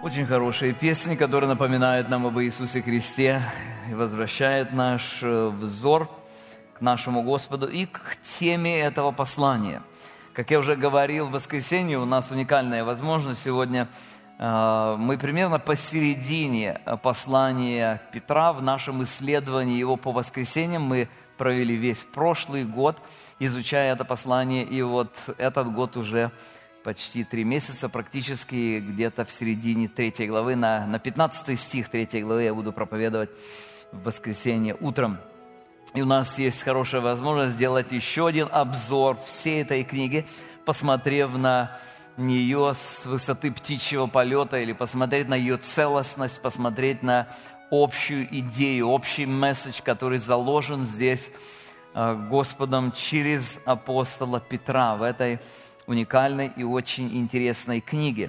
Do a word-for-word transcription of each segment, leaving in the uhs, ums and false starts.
Очень хорошие песни, которые напоминают нам об Иисусе Христе и возвращают наш взор к нашему Господу и к теме этого послания. Как я уже говорил, в воскресенье у нас уникальная возможность. Сегодня э, мы примерно посередине послания Петра в нашем исследовании его по воскресеньям. Мы провели весь прошлый год, изучая это послание, и вот этот год уже почти три месяца, практически где-то в середине третьей главы, на, на пятнадцатый стих третьей главы я буду проповедовать в воскресенье утром. И у нас есть хорошая возможность сделать еще один обзор всей этой книги, посмотрев на нее с высоты птичьего полета или посмотреть на ее целостность, посмотреть на общую идею, общий месседж, который заложен здесь Господом через апостола Петра в этой уникальной и очень интересной книге.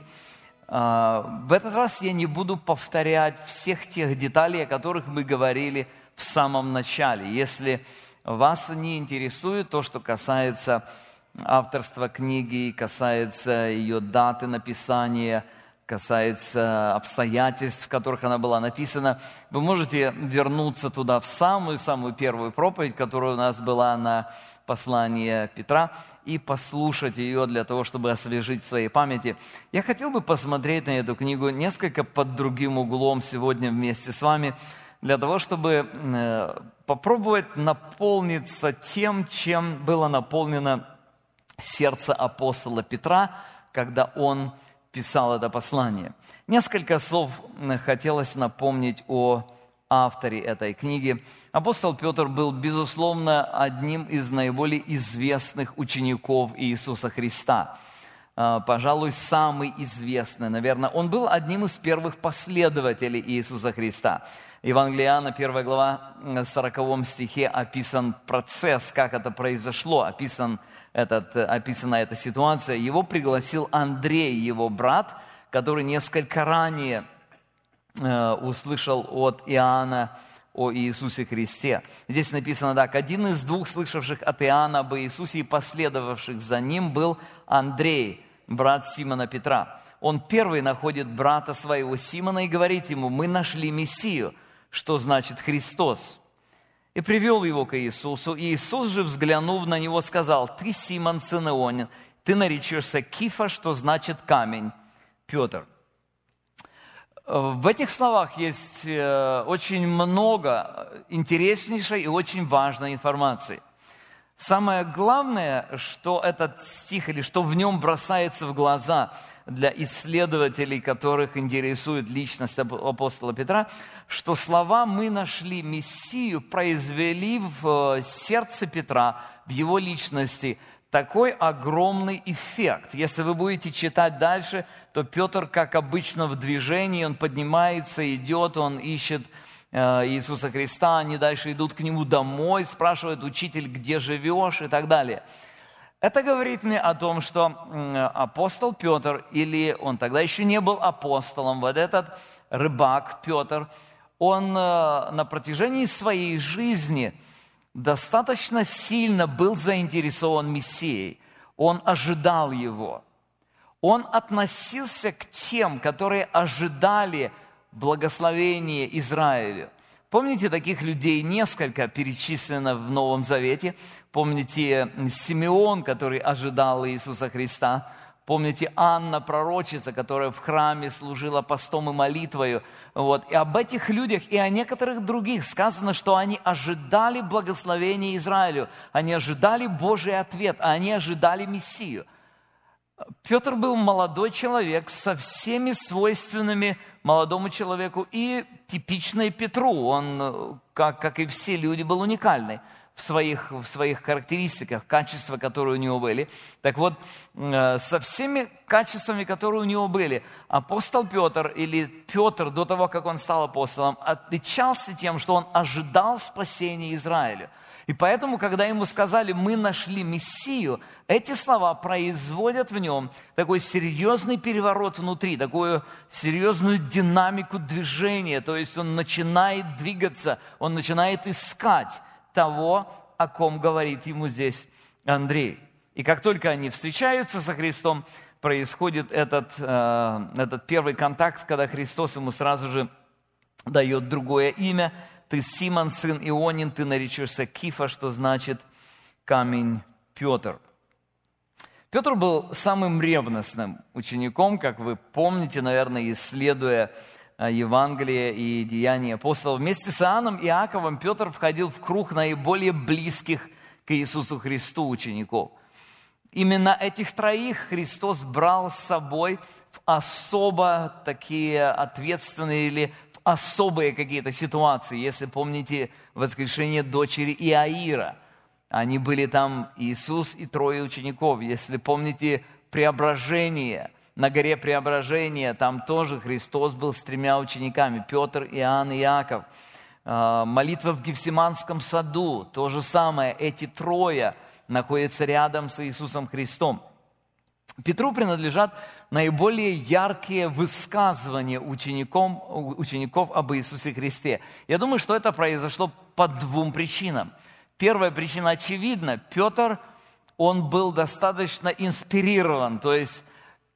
В этот раз я не буду повторять всех тех деталей, о которых мы говорили в самом начале. Если вас не интересует то, что касается авторства книги, касается ее даты написания, касается обстоятельств, в которых она была написана, вы можете вернуться туда в самую-самую первую проповедь, которая у нас была на послание Петра, и послушать ее для того, чтобы освежить в своей памяти. Я хотел бы посмотреть на эту книгу несколько под другим углом сегодня вместе с вами, для того, чтобы попробовать наполниться тем, чем было наполнено сердце апостола Петра, когда он писал это послание. Несколько слов хотелось напомнить о авторе этой книги. Апостол Петр был, безусловно, одним из наиболее известных учеников Иисуса Христа. Пожалуй, самый известный, наверное. Он был одним из первых последователей Иисуса Христа. Евангелие Иоанна, первая глава, в сороковом стихе описан процесс, как это произошло, описан этот, описана эта ситуация. Его пригласил Андрей, его брат, который несколько ранее услышал от Иоанна о Иисусе Христе. Здесь написано так: один из двух слышавших от Иоанна об Иисусе и последовавших за ним был Андрей, брат Симона Петра. Он первый находит брата своего Симона и говорит ему: мы нашли Мессию, что значит Христос. И привел его к Иисусу. И Иисус же, взглянув на него, сказал: ты, Симон, сын Ионин, ты наречешься Кифа, что значит камень, Петр. В этих словах есть очень много интереснейшей и очень важной информации. Самое главное, что этот стих, или что в нем бросается в глаза для исследователей, которых интересует личность апостола Петра, что слова «мы нашли Мессию» произвели в сердце Петра, в его личности, такой огромный эффект. Если вы будете читать дальше, то Петр, как обычно, в движении, он поднимается, идет, он ищет э, Иисуса Христа, они дальше идут к нему домой, спрашивают: учитель, где живешь, и так далее. Это говорит мне о том, что э, апостол Петр, или он тогда еще не был апостолом, вот этот рыбак Петр, он э, на протяжении своей жизни достаточно сильно был заинтересован Мессией. Он ожидал его. Он относился к тем, которые ожидали благословения Израилю. Помните, таких людей несколько перечислено в Новом Завете. Помните Симеон, который ожидал Иисуса Христа. Помните Анна, пророчица, которая в храме служила постом и молитвою. Вот. И об этих людях и о некоторых других сказано, что они ожидали благословения Израилю. Они ожидали Божий ответ, а они ожидали Мессию. Петр был молодой человек со всеми свойственными молодому человеку и типичной Петру. Он, как, как и все люди, был уникальный в своих, в своих характеристиках, качества, которые у него были. Так вот, со всеми качествами, которые у него были, апостол Петр, или Петр до того, как он стал апостолом, отличался тем, что он ожидал спасения Израиля. И поэтому, когда ему сказали: мы нашли Мессию, эти слова производят в нем такой серьезный переворот внутри, такую серьезную динамику движения. То есть он начинает двигаться, он начинает искать того, о ком говорит ему здесь Андрей. И как только они встречаются со Христом, происходит этот, э, этот первый контакт, когда Христос ему сразу же дает другое имя. «Ты, Симон, сын Ионин, ты наречешься Кифа», что значит «камень Петр». Петр был самым ревностным учеником, как вы помните, наверное, исследуя Евангелие и Деяния апостолов. Вместе с Иоанном и Иаковом Петр входил в круг наиболее близких к Иисусу Христу учеников. Именно этих троих Христос брал с собой в особо такие ответственные или в особые какие-то ситуации. Если помните воскрешение дочери Иаира, они были там Иисус и трое учеников. Если помните преображение, на горе Преображения, там тоже Христос был с тремя учениками, Петр, Иоанн и Иаков. Молитва в Гефсиманском саду, то же самое, эти трое находятся рядом с Иисусом Христом. Петру принадлежат наиболее яркие высказывания учеников, учеников об Иисусе Христе. Я думаю, что это произошло по двум причинам. Первая причина очевидна. Петр, он был достаточно инспирирован, то есть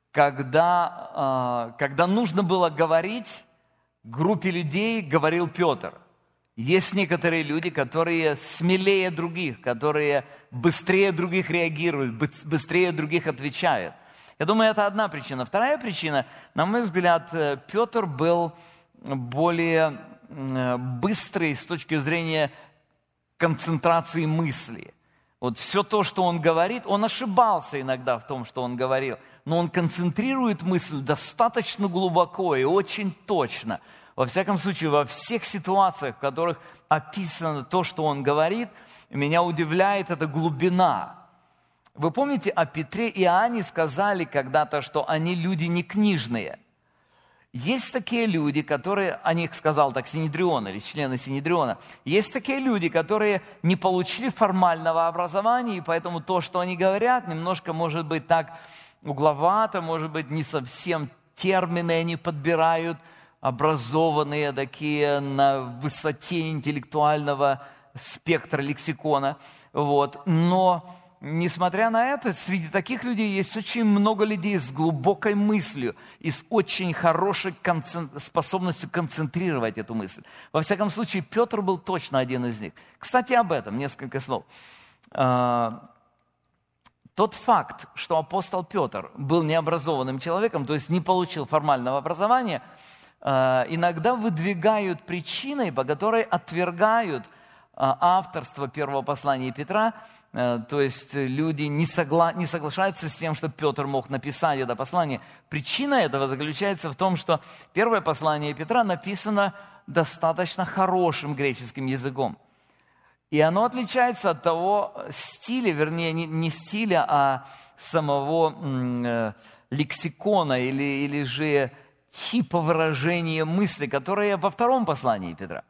когда, когда нужно было говорить группе людей, говорил Петр. Есть некоторые люди, которые смелее других, которые быстрее других реагируют, быстрее других отвечают. Я думаю, это одна причина. Вторая причина, на мой взгляд, Петр был более быстрый с точки зрения концентрации мысли. Вот все то, что он говорит, он ошибался иногда в том, что он говорил, но он концентрирует мысль достаточно глубоко и очень точно. Во всяком случае, во всех ситуациях, в которых описано то, что он говорит, меня удивляет эта глубина. Вы помните, о Петре и Иоанне сказали когда-то, что они люди не книжные. Есть такие люди, которые, о них сказал так Синедрион, или члены Синедриона, есть такие люди, которые не получили формального образования, и поэтому то, что они говорят, немножко, может быть, так угловато, может быть, не совсем термины они подбирают, образованные такие на высоте интеллектуального спектра лексикона. Вот. Но, несмотря на это, среди таких людей есть очень много людей с глубокой мыслью и с очень хорошей концен... способностью концентрировать эту мысль. Во всяком случае, Петр был точно один из них. Кстати, об этом несколько слов. Тот факт, что апостол Петр был необразованным человеком, то есть не получил формального образования, иногда выдвигают причиной, по которой отвергают авторство первого послания Петра, то есть люди не, согла... не соглашаются с тем, что Петр мог написать это послание. Причина этого заключается в том, что первое послание Петра написано достаточно хорошим греческим языком. И оно отличается от того стиля, вернее, не, не стиля, а самого м, лексикона или, или же типа выражения мысли, которое во втором послании Петра.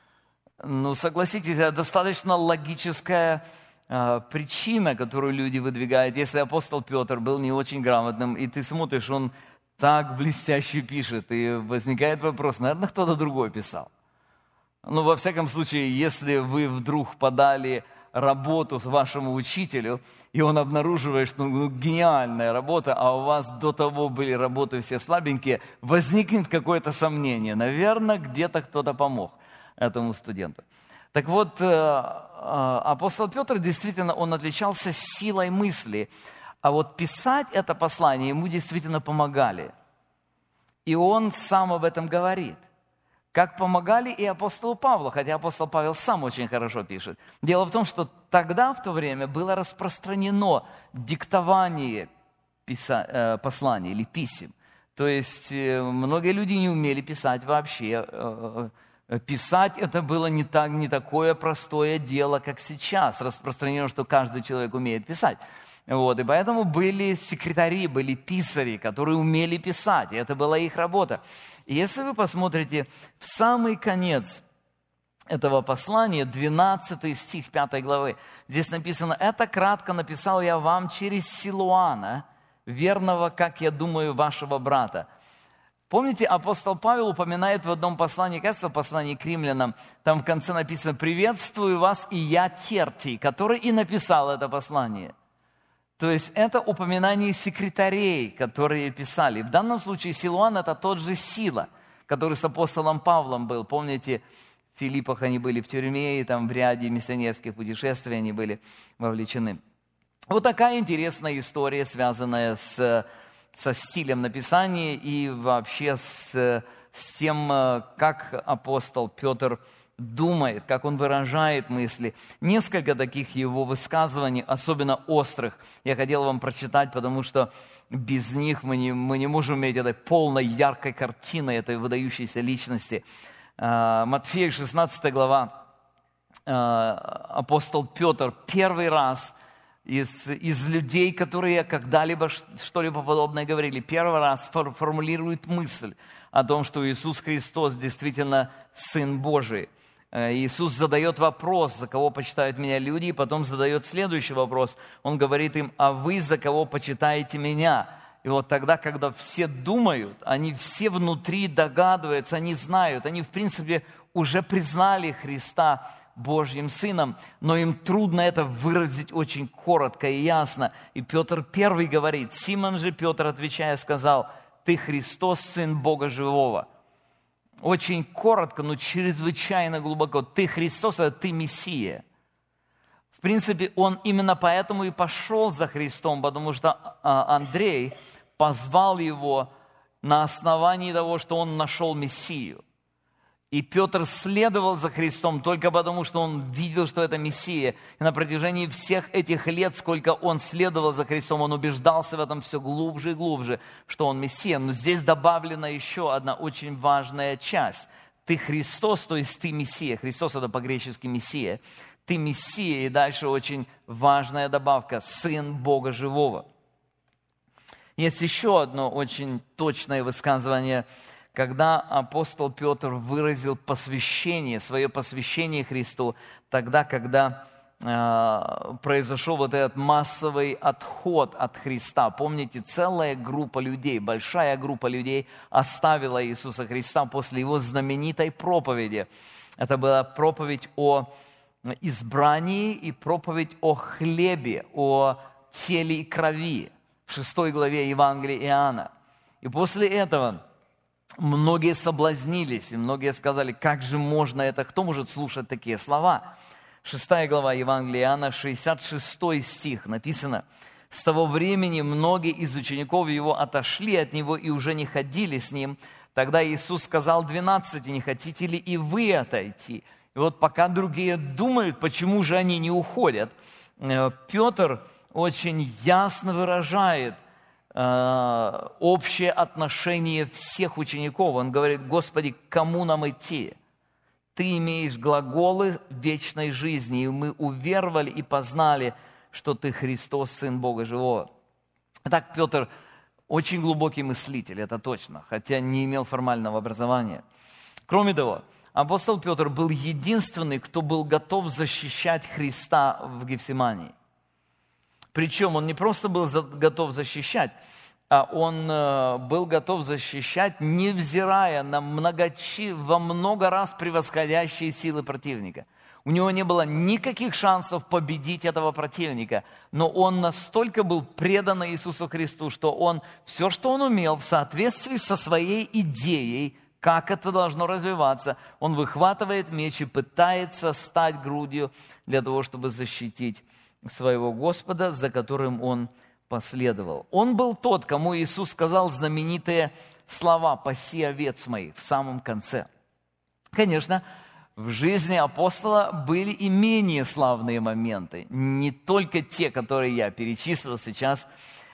Ну, согласитесь, это достаточно логическая э, причина, которую люди выдвигают. Если апостол Петр был не очень грамотным, и ты смотришь, он так блестяще пишет, и возникает вопрос, наверное, кто-то другой писал. Ну, во всяком случае, если вы вдруг подали работу вашему учителю, и он обнаруживает, что ну, гениальная работа, а у вас до того были работы все слабенькие, возникнет какое-то сомнение. Наверное, где-то кто-то помог этому студенту. Так вот, апостол Петр действительно, он отличался силой мысли, а вот писать это послание ему действительно помогали. И он сам об этом говорит. Как помогали и апостолу Павлу, хотя апостол Павел сам очень хорошо пишет. Дело в том, что тогда, в то время, было распространено диктование писа- э, посланий или писем. То есть э, многие люди не умели писать вообще. Э, э, писать это было не, так, не такое простое дело, как сейчас. Распространено, что каждый человек умеет писать. Вот, и поэтому были секретари, были писари, которые умели писать, и это была их работа. И если вы посмотрите в самый конец этого послания, двенадцатый стих пятой главы, здесь написано: «Это кратко написал я вам через Силуана, верного, как я думаю, вашего брата». Помните, апостол Павел упоминает в одном послании, кажется, в послании к римлянам, там в конце написано: «Приветствую вас и я, Тертий», который и написал это послание. То есть это упоминание секретарей, которые писали. В данном случае Силуан – это тот же Сила, который с апостолом Павлом был. Помните, в Филиппах они были в тюрьме, и там в ряде миссионерских путешествий они были вовлечены. Вот такая интересная история, связанная с, со стилем написания и вообще с, с тем, как апостол Петр думает, как он выражает мысли. Несколько таких его высказываний, особенно острых, я хотел вам прочитать, потому что без них мы не, мы не можем иметь этой полной, яркой картины этой выдающейся личности. Матфея, шестнадцатая глава, апостол Петр первый раз из, из людей, которые когда-либо что-либо подобное говорили, первый раз формулирует мысль о том, что Иисус Христос действительно Сын Божий. Иисус задает вопрос, за кого почитают меня люди, и потом задает следующий вопрос. Он говорит им: а вы за кого почитаете меня? И вот тогда, когда все думают, они все внутри догадываются, они знают, они в принципе уже признали Христа Божьим Сыном, но им трудно это выразить очень коротко и ясно. И Петр первый говорит: Симон же Петр, отвечая, сказал: ты Христос, Сын Бога Живого. Очень коротко, но чрезвычайно глубоко. Ты Христос, а ты Мессия. В принципе, он именно поэтому и пошел за Христом, потому что Андрей позвал его на основании того, что он нашел Мессию. И Петр следовал за Христом только потому, что он видел, что это Мессия. И на протяжении всех этих лет, сколько он следовал за Христом, он убеждался в этом все глубже и глубже, что он Мессия. Но здесь добавлена еще одна очень важная часть. Ты Христос, то есть ты Мессия. Христос – это по-гречески Мессия. Ты Мессия, и дальше очень важная добавка – Сын Бога Живого. Есть еще одно очень точное высказывание, когда апостол Петр выразил посвящение, свое посвящение Христу, тогда, когда э, произошел вот этот массовый отход от Христа. Помните, целая группа людей, большая группа людей оставила Иисуса Христа после его знаменитой проповеди. Это была проповедь о избрании и проповедь о хлебе, о теле и крови в шестой главе Евангелия Иоанна. И после этого многие соблазнились, и многие сказали: как же можно это, кто может слушать такие слова? Шестая глава Евангелия Иоанна, шестьдесят шестой стих, написано: «С того времени многие из учеников его отошли от него и уже не ходили с ним. Тогда Иисус сказал двенадцати: не хотите ли и вы отойти?» И вот пока другие думают, почему же они не уходят, Петр очень ясно выражает общее отношение всех учеников. Он говорит: Господи, к кому нам идти? Ты имеешь глаголы вечной жизни, и мы уверовали и познали, что Ты Христос, Сын Бога Живого. Итак, Петр очень глубокий мыслитель, это точно, хотя не имел формального образования. Кроме того, апостол Петр был единственный, кто был готов защищать Христа в Гефсимании. Причем он не просто был готов защищать, а он был готов защищать, невзирая на многочи... во много раз превосходящие силы противника. У него не было никаких шансов победить этого противника, но он настолько был предан Иисусу Христу, что он все, что он умел, в соответствии со своей идеей, как это должно развиваться, он выхватывает меч и пытается стать грудью для того, чтобы защитить своего Господа, за которым он последовал. Он был тот, кому Иисус сказал знаменитые слова: «Паси овец моих» в самом конце. Конечно, в жизни апостола были и менее славные моменты, не только те, которые я перечислил сейчас,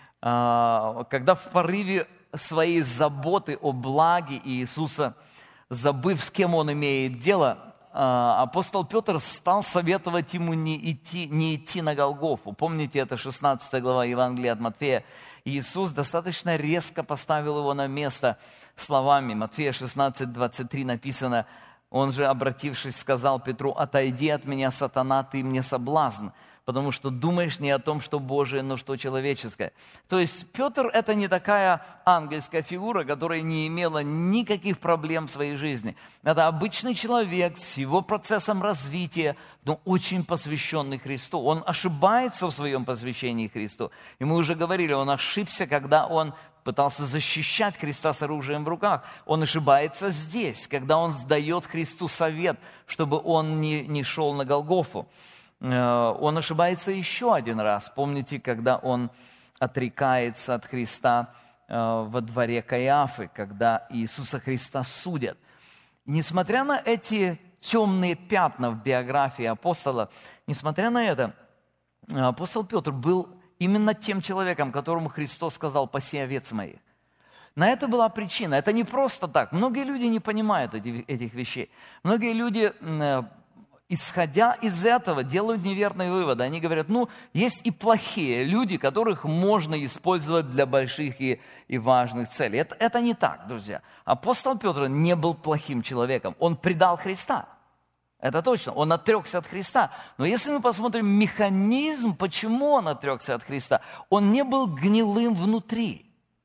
когда в порыве своей заботы о благе Иисуса, забыв, с кем он имеет дело, апостол Петр стал советовать ему не идти, не идти на Голгофу. Помните, это шестнадцатая глава Евангелия от Матфея. Иисус достаточно резко поставил его на место словами. Матфея шестнадцать двадцать три написано: «Он же, обратившись, сказал Петру: отойди от меня, сатана, ты мне соблазн, потому что думаешь не о том, что Божие, но что человеческое. То есть Петр – это не такая ангельская фигура, которая не имела никаких проблем в своей жизни. Это обычный человек с его процессом развития, но очень посвященный Христу. Он ошибается в своем посвящении Христу. И мы уже говорили, он ошибся, когда он пытался защищать Христа с оружием в руках. Он ошибается здесь, когда он сдает Христу совет, чтобы он не, не шел на Голгофу. Он ошибается еще один раз. Помните, когда он отрекается от Христа во дворе Каиафы, когда Иисуса Христа судят. Несмотря на эти темные пятна в биографии апостола, несмотря на это, апостол Петр был именно тем человеком, которому Христос сказал: «Паси овец моих». На это была причина. Это не просто так. Многие люди не понимают этих, этих вещей. Многие люди, исходя из этого, делают неверные выводы. Они говорят: ну, есть и плохие люди, которых можно использовать для больших и, и важных целей. Это, это не так, друзья. Апостол Петр не был плохим человеком. Он предал Христа. Это точно. Он отрекся от Христа. Но если мы посмотрим механизм, почему он отрекся от Христа, он не был гнилым внутри.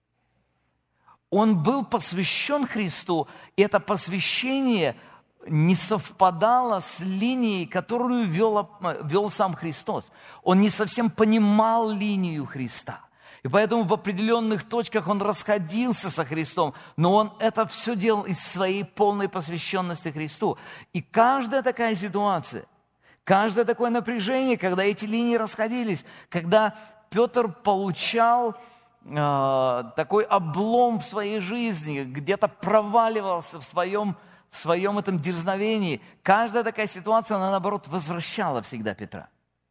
Он был посвящен Христу, и это посвящение не совпадало с линией, которую вел, вел сам Христос. Он не совсем понимал линию Христа. И поэтому в определенных точках он расходился со Христом, но он это все делал из своей полной посвященности Христу. И каждая такая ситуация, каждое такое напряжение, когда эти линии расходились, когда Петр получал э, такой облом в своей жизни, где-то проваливался в своем, в своем этом дерзновении, каждая такая ситуация, она, наоборот, возвращала всегда Петра.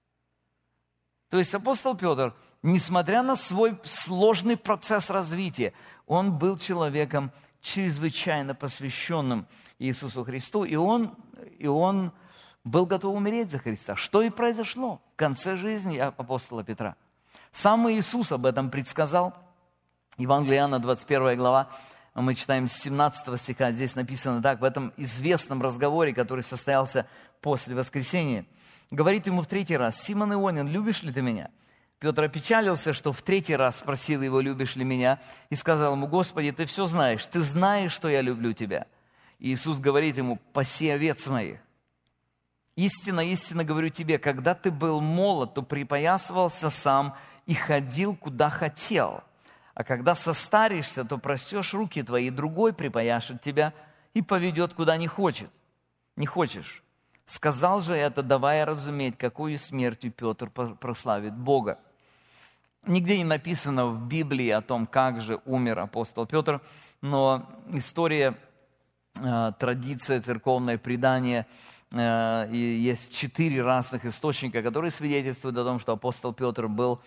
То есть апостол Петр, несмотря на свой сложный процесс развития, он был человеком чрезвычайно посвященным Иисусу Христу, и он, и он был готов умереть за Христа, что и произошло в конце жизни апостола Петра. Сам Иисус об этом предсказал. Евангелие Иоанна, двадцать первая глава, мы читаем с семнадцатого стиха, здесь написано так: в этом известном разговоре, который состоялся после воскресения, говорит ему в третий раз: «Симон Ионин, любишь ли ты меня?» Петр опечалился, что в третий раз спросил его: «Любишь ли меня?» И сказал ему: «Господи, ты все знаешь, ты знаешь, что я люблю тебя». И Иисус говорит ему: «Паси овец моих. Истинно, истинно говорю тебе, когда ты был молод, то припоясывался сам и ходил, куда хотел. А когда состаришься, то простешь руки твои, и другой припояшет тебя и поведет, куда не хочет. Не хочешь». Сказал же это, давая разуметь, какую смертью Петр прославит Бога. Нигде не написано в Библии о том, как же умер апостол Петр, но история, э, традиция, церковное предание, э, и есть четыре разных источника, которые свидетельствуют о том, что апостол Петр был,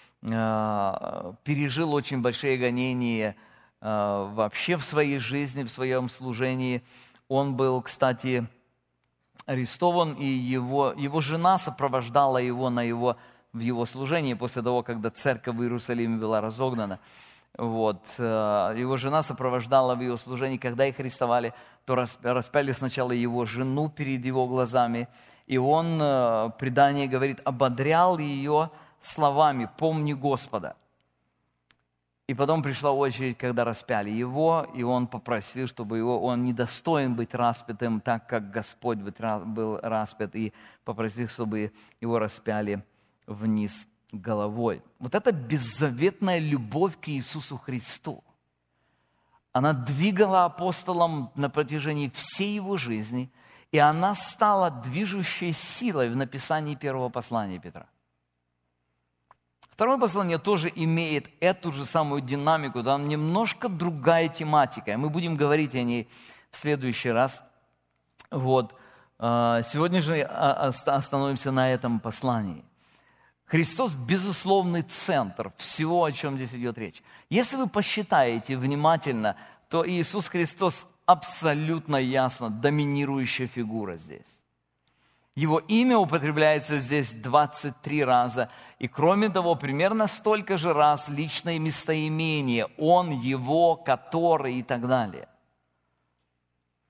э, пережил очень большие гонения э, вообще в своей жизни, в своем служении. Он был, кстати, арестован, и его, его жена сопровождала его, на его в его служении после того, когда церковь в Иерусалиме была разогнана. Вот. Его жена сопровождала в его служении. Когда их арестовали, то распяли сначала его жену перед его глазами, и он, предание говорит, ободрял ее словами: «Помни Господа». И потом пришла очередь, когда распяли его, и он попросил, чтобы его, он недостоин быть распятым, так как Господь был распят, и попросил, чтобы его распяли вниз головой. Вот эта беззаветная любовь к Иисусу Христу, она двигала апостолом на протяжении всей его жизни, и она стала движущей силой в написании первого послания Петра. Второе послание тоже имеет эту же самую динамику, там немножко другая тематика, и мы будем говорить о ней в следующий раз. Вот. Сегодня же остановимся на этом послании. Христос – безусловный центр всего, о чем здесь идет речь. Если вы посчитаете внимательно, то Иисус Христос абсолютно ясно доминирующая фигура здесь. Его имя употребляется здесь двадцать три раза, и кроме того, примерно столько же раз личное местоимение: «он», «его», «который» и так далее.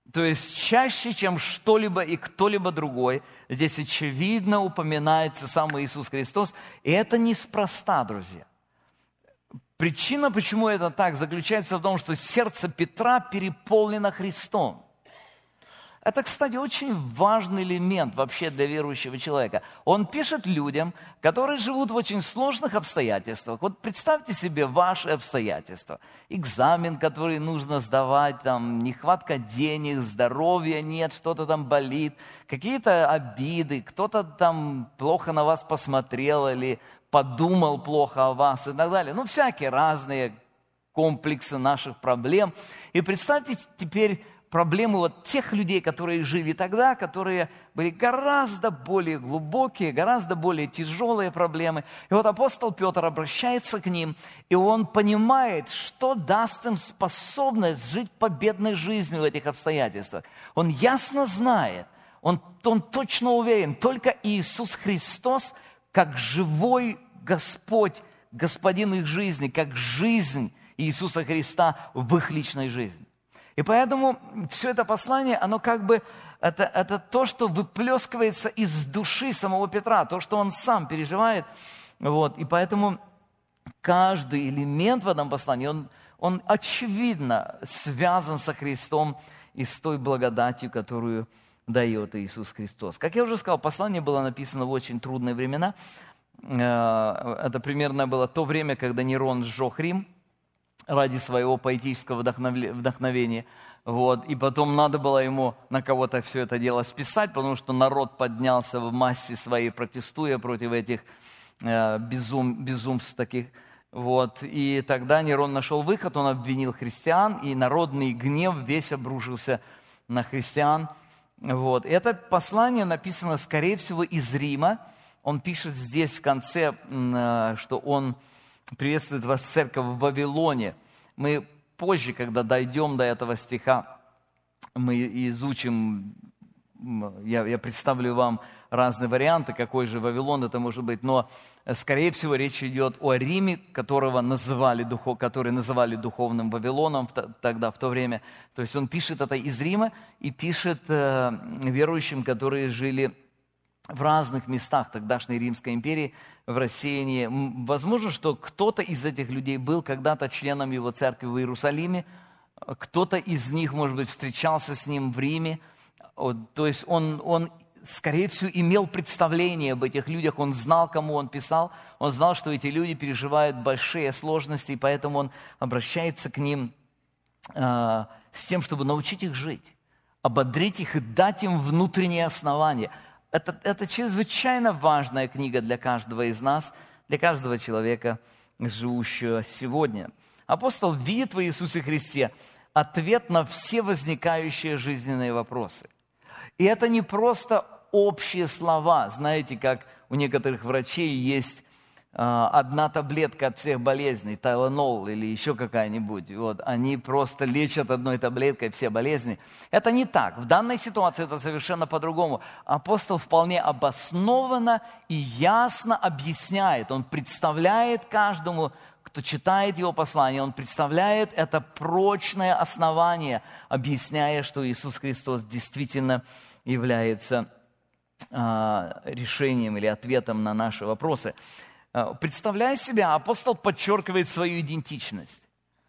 То есть чаще, чем что-либо и кто-либо другой, здесь очевидно упоминается сам Иисус Христос. И это неспроста, друзья. Причина, почему это так, заключается в том, что сердце Петра переполнено Христом. Это, кстати, очень важный элемент вообще для верующего человека. Он пишет людям, которые живут в очень сложных обстоятельствах. Вот представьте себе ваши обстоятельства. Экзамен, который нужно сдавать, там, нехватка денег, здоровья нет, что-то там болит, какие-то обиды, кто-то там плохо на вас посмотрел или подумал плохо о вас и так далее. Ну, всякие разные комплексы наших проблем. И представьте теперь проблемы вот тех людей, которые жили тогда, которые были гораздо более глубокие, гораздо более тяжелые проблемы. И вот апостол Петр обращается к ним, и он понимает, что даст им способность жить победной жизнью в этих обстоятельствах. Он ясно знает, он, он точно уверен, только Иисус Христос, как живой Господь, Господин их жизни, как жизнь Иисуса Христа в их личной жизни. И поэтому все это послание, оно как бы, это, это то, что выплескивается из души самого Петра, то, что он сам переживает. Вот. И поэтому каждый элемент в этом послании, он, он очевидно связан со Христом и с той благодатью, которую дает Иисус Христос. Как я уже сказал, послание было написано в очень трудные времена. Это примерно было то время, когда Нерон сжег Рим ради своего поэтического вдохновения. Вот. И потом надо было ему на кого-то все это дело списать, потому что народ поднялся в массе своей, протестуя против этих э, безум, безумств таких. Вот. И тогда Нерон нашел выход, он обвинил христиан, и народный гнев весь обрушился на христиан. Вот. Это послание написано, скорее всего, из Рима. Он пишет здесь в конце, э, что он приветствует вас, церковь в Вавилоне. Мы позже, когда дойдем до этого стиха, мы изучим, я, я представлю вам разные варианты, какой же Вавилон это может быть, но, скорее всего, речь идет о Риме, которого называли, который называли духовным Вавилоном тогда, в то время. То есть он пишет это из Рима и пишет э, верующим, которые жили в разных местах тогдашней Римской империи, в рассеянии. Возможно, что кто-то из этих людей был когда-то членом его церкви в Иерусалиме, кто-то из них, может быть, встречался с ним в Риме. То есть он, он, скорее всего, имел представление об этих людях, он знал, кому он писал, он знал, что эти люди переживают большие сложности, и поэтому он обращается к ним э, с тем, чтобы научить их жить, ободрить их и дать им внутреннее основание. Это, это чрезвычайно важная книга для каждого из нас, для каждого человека, живущего сегодня. Апостол видит в Иисусе Христе ответ на все возникающие жизненные вопросы. И это не просто общие слова. Знаете, как у некоторых врачей есть одна таблетка от всех болезней, тайленол или еще какая-нибудь. Вот, они просто лечат одной таблеткой все болезни. Это не так. В данной ситуации это совершенно по-другому. Апостол вполне обоснованно и ясно объясняет. Он представляет каждому, кто читает его послание, он представляет это прочное основание, объясняя, что Иисус Христос действительно является а, решением или ответом на наши вопросы. Представляя себя, апостол подчеркивает свою идентичность.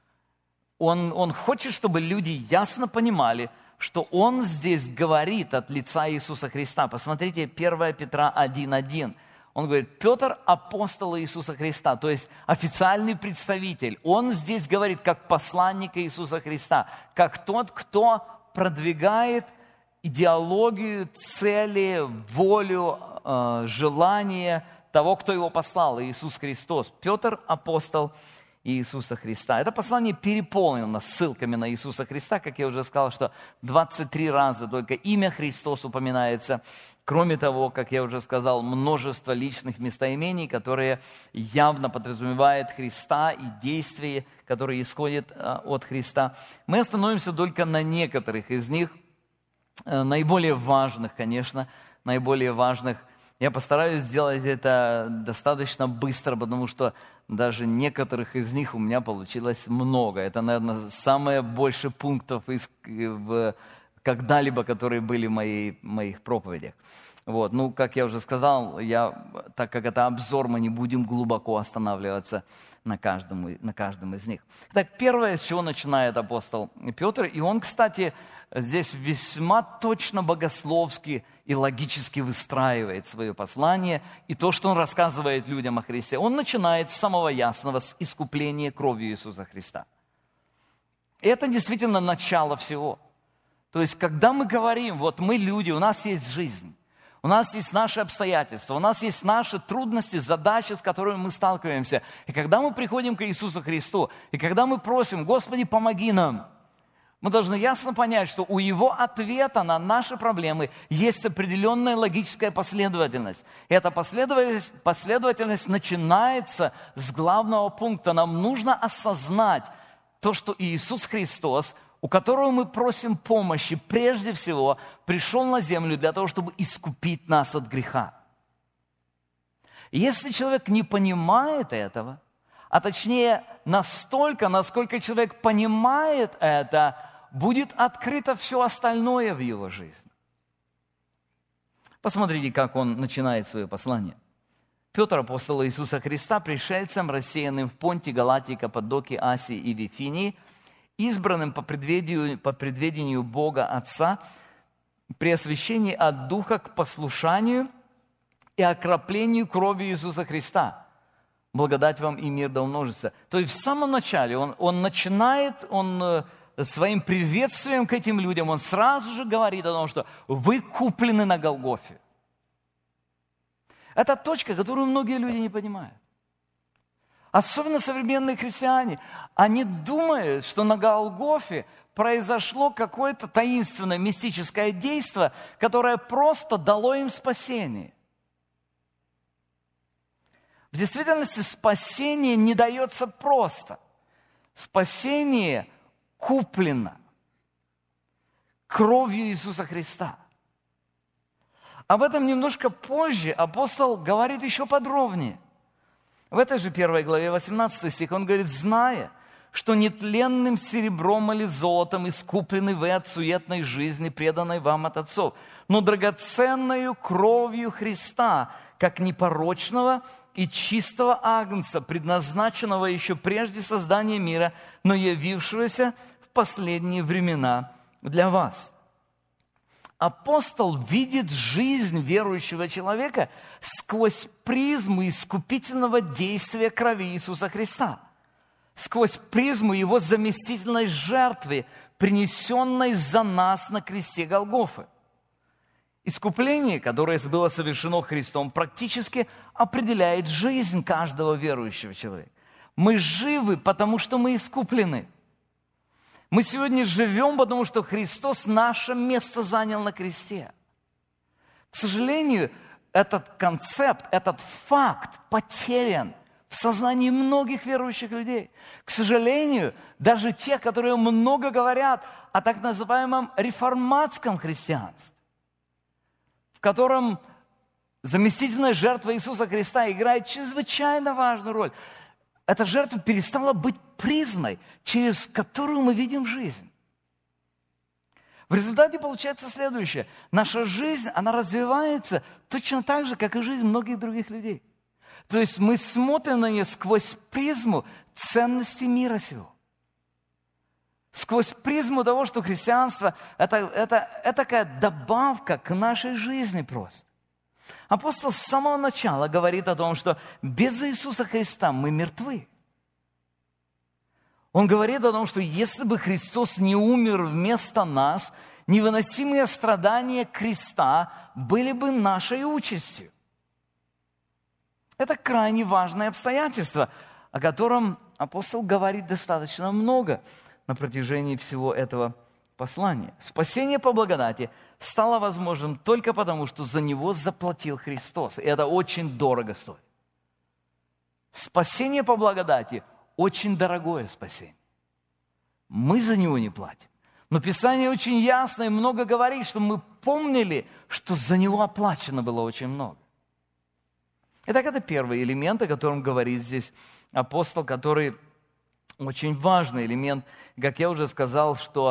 Он, он хочет, чтобы люди ясно понимали, что он здесь говорит от лица Иисуса Христа. Посмотрите, первое Петра один один. Он говорит, Петр – апостол Иисуса Христа, то есть официальный представитель. Он здесь говорит как посланник Иисуса Христа, как тот, кто продвигает идеологию, цели, волю, э, желание того, кто его послал, Иисус Христос. Петр – апостол Иисуса Христа. Это послание переполнено ссылками на Иисуса Христа, как я уже сказал, что двадцать три раза только имя Христос упоминается. Кроме того, как я уже сказал, множество личных местоимений, которые явно подразумевают Христа и действия, которые исходят от Христа. Мы остановимся только на некоторых из них, наиболее важных, конечно, наиболее важных. Я постараюсь сделать это достаточно быстро, потому что даже некоторых из них у меня получилось много. Это, наверное, самое больше пунктов из, в когда-либо, которые были в моей, моих проповедях. Вот. Ну, как я уже сказал, я, так как это обзор, мы не будем глубоко останавливаться на каждом, на каждом из них. Так, первое, с чего начинает апостол Петр, и он, кстати, здесь весьма точно богословски и логически выстраивает свое послание, и то, что он рассказывает людям о Христе. Он начинает с самого ясного, с искупления кровью Иисуса Христа. И это действительно начало всего. То есть, когда мы говорим, вот мы люди, у нас есть жизнь, у нас есть наши обстоятельства, у нас есть наши трудности, задачи, с которыми мы сталкиваемся. И когда мы приходим к Иисусу Христу, и когда мы просим, Господи, помоги нам, мы должны ясно понять, что у Его ответа на наши проблемы есть определенная логическая последовательность. И эта последовательность, последовательность начинается с главного пункта. Нам нужно осознать то, что Иисус Христос, у которого мы просим помощи, прежде всего, пришел на землю для того, чтобы искупить нас от греха. Если человек не понимает этого, а точнее настолько, насколько человек понимает это, будет открыто все остальное в его жизни. Посмотрите, как он начинает свое послание. Петр, апостол Иисуса Христа, пришельцем, рассеянным в Понте, Галатии, Каппадокии, Асии и Вифинии, избранным по предведению, по предведению Бога Отца, при освящении от Духа к послушанию и окроплению кровью Иисуса Христа. Благодать вам и мир да умножится. То есть в самом начале он, он начинает, он своим приветствием к этим людям, он сразу же говорит о том, что вы куплены на Голгофе. Это точка, которую многие люди не понимают. Особенно современные христиане. Они думают, что на Голгофе произошло какое-то таинственное мистическое действие, которое просто дало им спасение. В действительности спасение не дается просто. Спасение куплено кровью Иисуса Христа. Об этом немножко позже апостол говорит еще подробнее. В этой же первой главе, восемнадцатый стих, он говорит, зная, что нетленным серебром или золотом искуплены вы от суетной жизни, преданной вам от отцов, но драгоценною кровью Христа, как непорочного и чистого агнца, предназначенного еще прежде создания мира, но явившегося в последние времена для вас. Апостол видит жизнь верующего человека сквозь призму искупительного действия крови Иисуса Христа, сквозь призму Его заместительной жертвы, принесенной за нас на кресте Голгофы. Искупление, которое было совершено Христом, практически определяет жизнь каждого верующего человека. Мы живы, потому что мы искуплены. Мы сегодня живем, потому что Христос наше место занял на кресте. К сожалению, этот концепт, этот факт потерян в сознании многих верующих людей. К сожалению, даже те, которые много говорят о так называемом реформатском христианстве, в котором заместительная жертва Иисуса Христа играет чрезвычайно важную роль. Эта жертва перестала быть призмой, через которую мы видим жизнь. В результате получается следующее. Наша жизнь, она развивается точно так же, как и жизнь многих других людей. То есть мы смотрим на нее сквозь призму ценности мира сего. Сквозь призму того, что христианство это, это, это такая добавка к нашей жизни просто. Апостол с самого начала говорит о том, что без Иисуса Христа мы мертвы. Он говорит о том, что если бы Христос не умер вместо нас, невыносимые страдания креста были бы нашей участью. Это крайне важное обстоятельство, о котором апостол говорит достаточно много на протяжении всего этого послания. Спасение по благодати стало возможным только потому, что за него заплатил Христос. И это очень дорого стоит. Спасение по благодати – очень дорогое спасение. Мы за него не платим. Но Писание очень ясно и много говорит, что мы помнили, что за него оплачено было очень много. Итак, это первый элемент, о котором говорит здесь апостол, который очень важный элемент. Как я уже сказал, что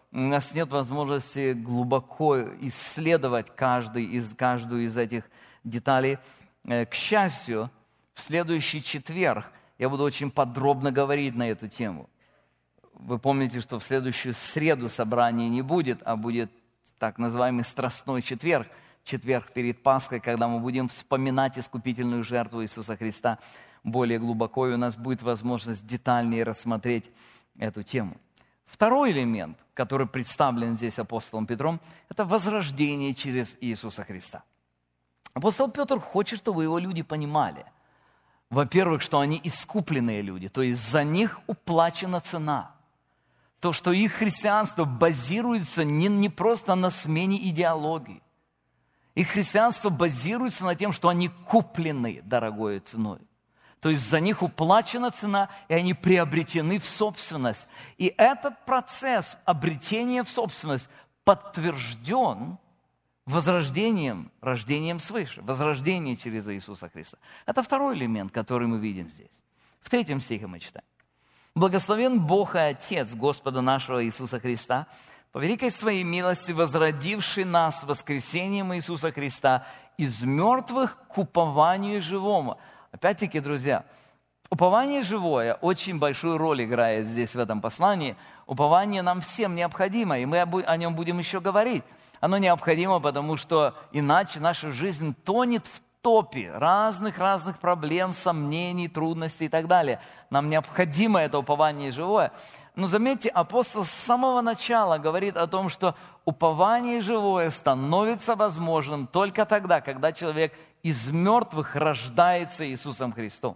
у нас нет возможности глубоко исследовать каждый из, каждую из этих деталей. К счастью, в следующий четверг я буду очень подробно говорить на эту тему. Вы помните, что в следующую среду собрания не будет, а будет так называемый Страстной четверг, четверг перед Пасхой, когда мы будем вспоминать искупительную жертву Иисуса Христа более глубоко, и у нас будет возможность детальнее рассмотреть эту тему. Второй элемент, который представлен здесь апостолом Петром, это возрождение через Иисуса Христа. Апостол Петр хочет, чтобы его люди понимали, во-первых, что они искупленные люди, то есть за них уплачена цена. То, что их христианство базируется не, не просто на смене идеологии. Их христианство базируется на тем, что они куплены дорогой ценой. То есть за них уплачена цена, и они приобретены в собственность. И этот процесс обретения в собственность подтвержден возрождением, рождением свыше, возрождение через Иисуса Христа. Это второй элемент, который мы видим здесь. В третьем стихе мы читаем. «Благословен Бог и Отец Господа нашего Иисуса Христа, по великой своей милости возродивший нас воскресением Иисуса Христа из мертвых к упованию живому». Опять-таки, друзья, упование живое очень большую роль играет здесь в этом послании. Упование нам всем необходимо, и мы о нем будем еще говорить. Оно необходимо, потому что иначе наша жизнь тонет в топе разных-разных проблем, сомнений, трудностей и так далее. Нам необходимо это упование живое. Но заметьте, апостол с самого начала говорит о том, что упование живое становится возможным только тогда, когда человек из мертвых рождается Иисусом Христом.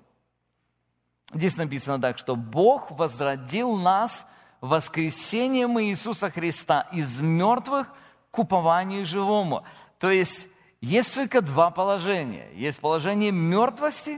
Здесь написано так, что Бог возродил нас воскресением Иисуса Христа из мертвых к упованию живому. То есть есть только два положения. Есть положение мертвости,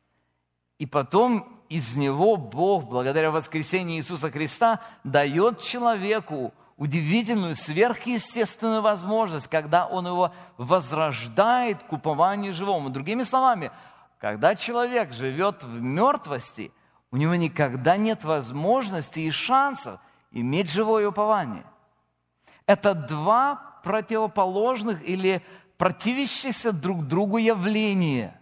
и потом из него Бог, благодаря воскресению Иисуса Христа, дает человеку удивительную, сверхъестественную возможность, когда Он его возрождает к упованию живому. Другими словами, когда человек живет в мертвости, у него никогда нет возможности и шансов иметь живое упование. Это два противоположных или противящихся друг другу явления.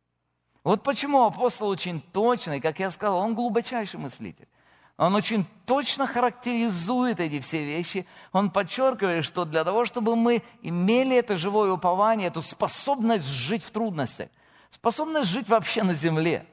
Вот почему апостол очень точно, и, как я сказал, он глубочайший мыслитель. Он очень точно характеризует эти все вещи. Он подчеркивает, что для того, чтобы мы имели это живое упование, эту способность жить в трудностях, способность жить вообще на земле.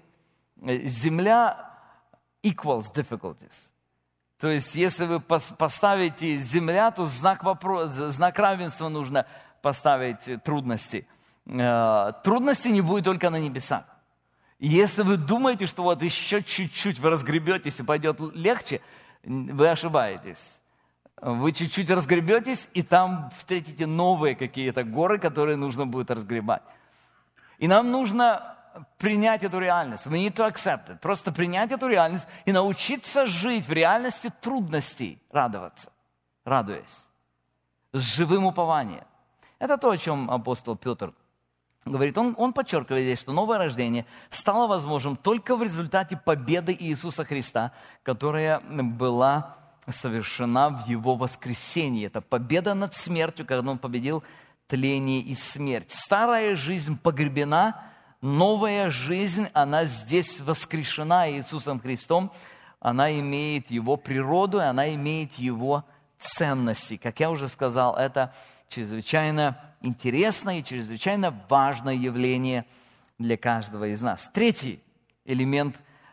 Земля equals difficulties. То есть, если вы поставите земля, то знак, вопрос, знак равенства нужно поставить трудности. Трудностей не будет только на небесах. Если вы думаете, что вот еще чуть-чуть вы разгребетесь и пойдет легче, вы ошибаетесь. Вы чуть-чуть разгребетесь, и там встретите новые какие-то горы, которые нужно будет разгребать. И нам нужно принять эту реальность. We need to accept it. Просто принять эту реальность и научиться жить в реальности трудностей, радоваться, радуясь, с живым упованием. Это то, о чем апостол Петр говорит. Он, он подчеркивает здесь, что новое рождение стало возможным только в результате победы Иисуса Христа, которая была совершена в Его воскресении. Это победа над смертью, когда Он победил тление и смерть. Старая жизнь погребена, новая жизнь, она здесь воскрешена Иисусом Христом. Она имеет Его природу, и она имеет Его ценности. Как я уже сказал, это чрезвычайно интересное и чрезвычайно важное явление для каждого из нас. Третий элемент,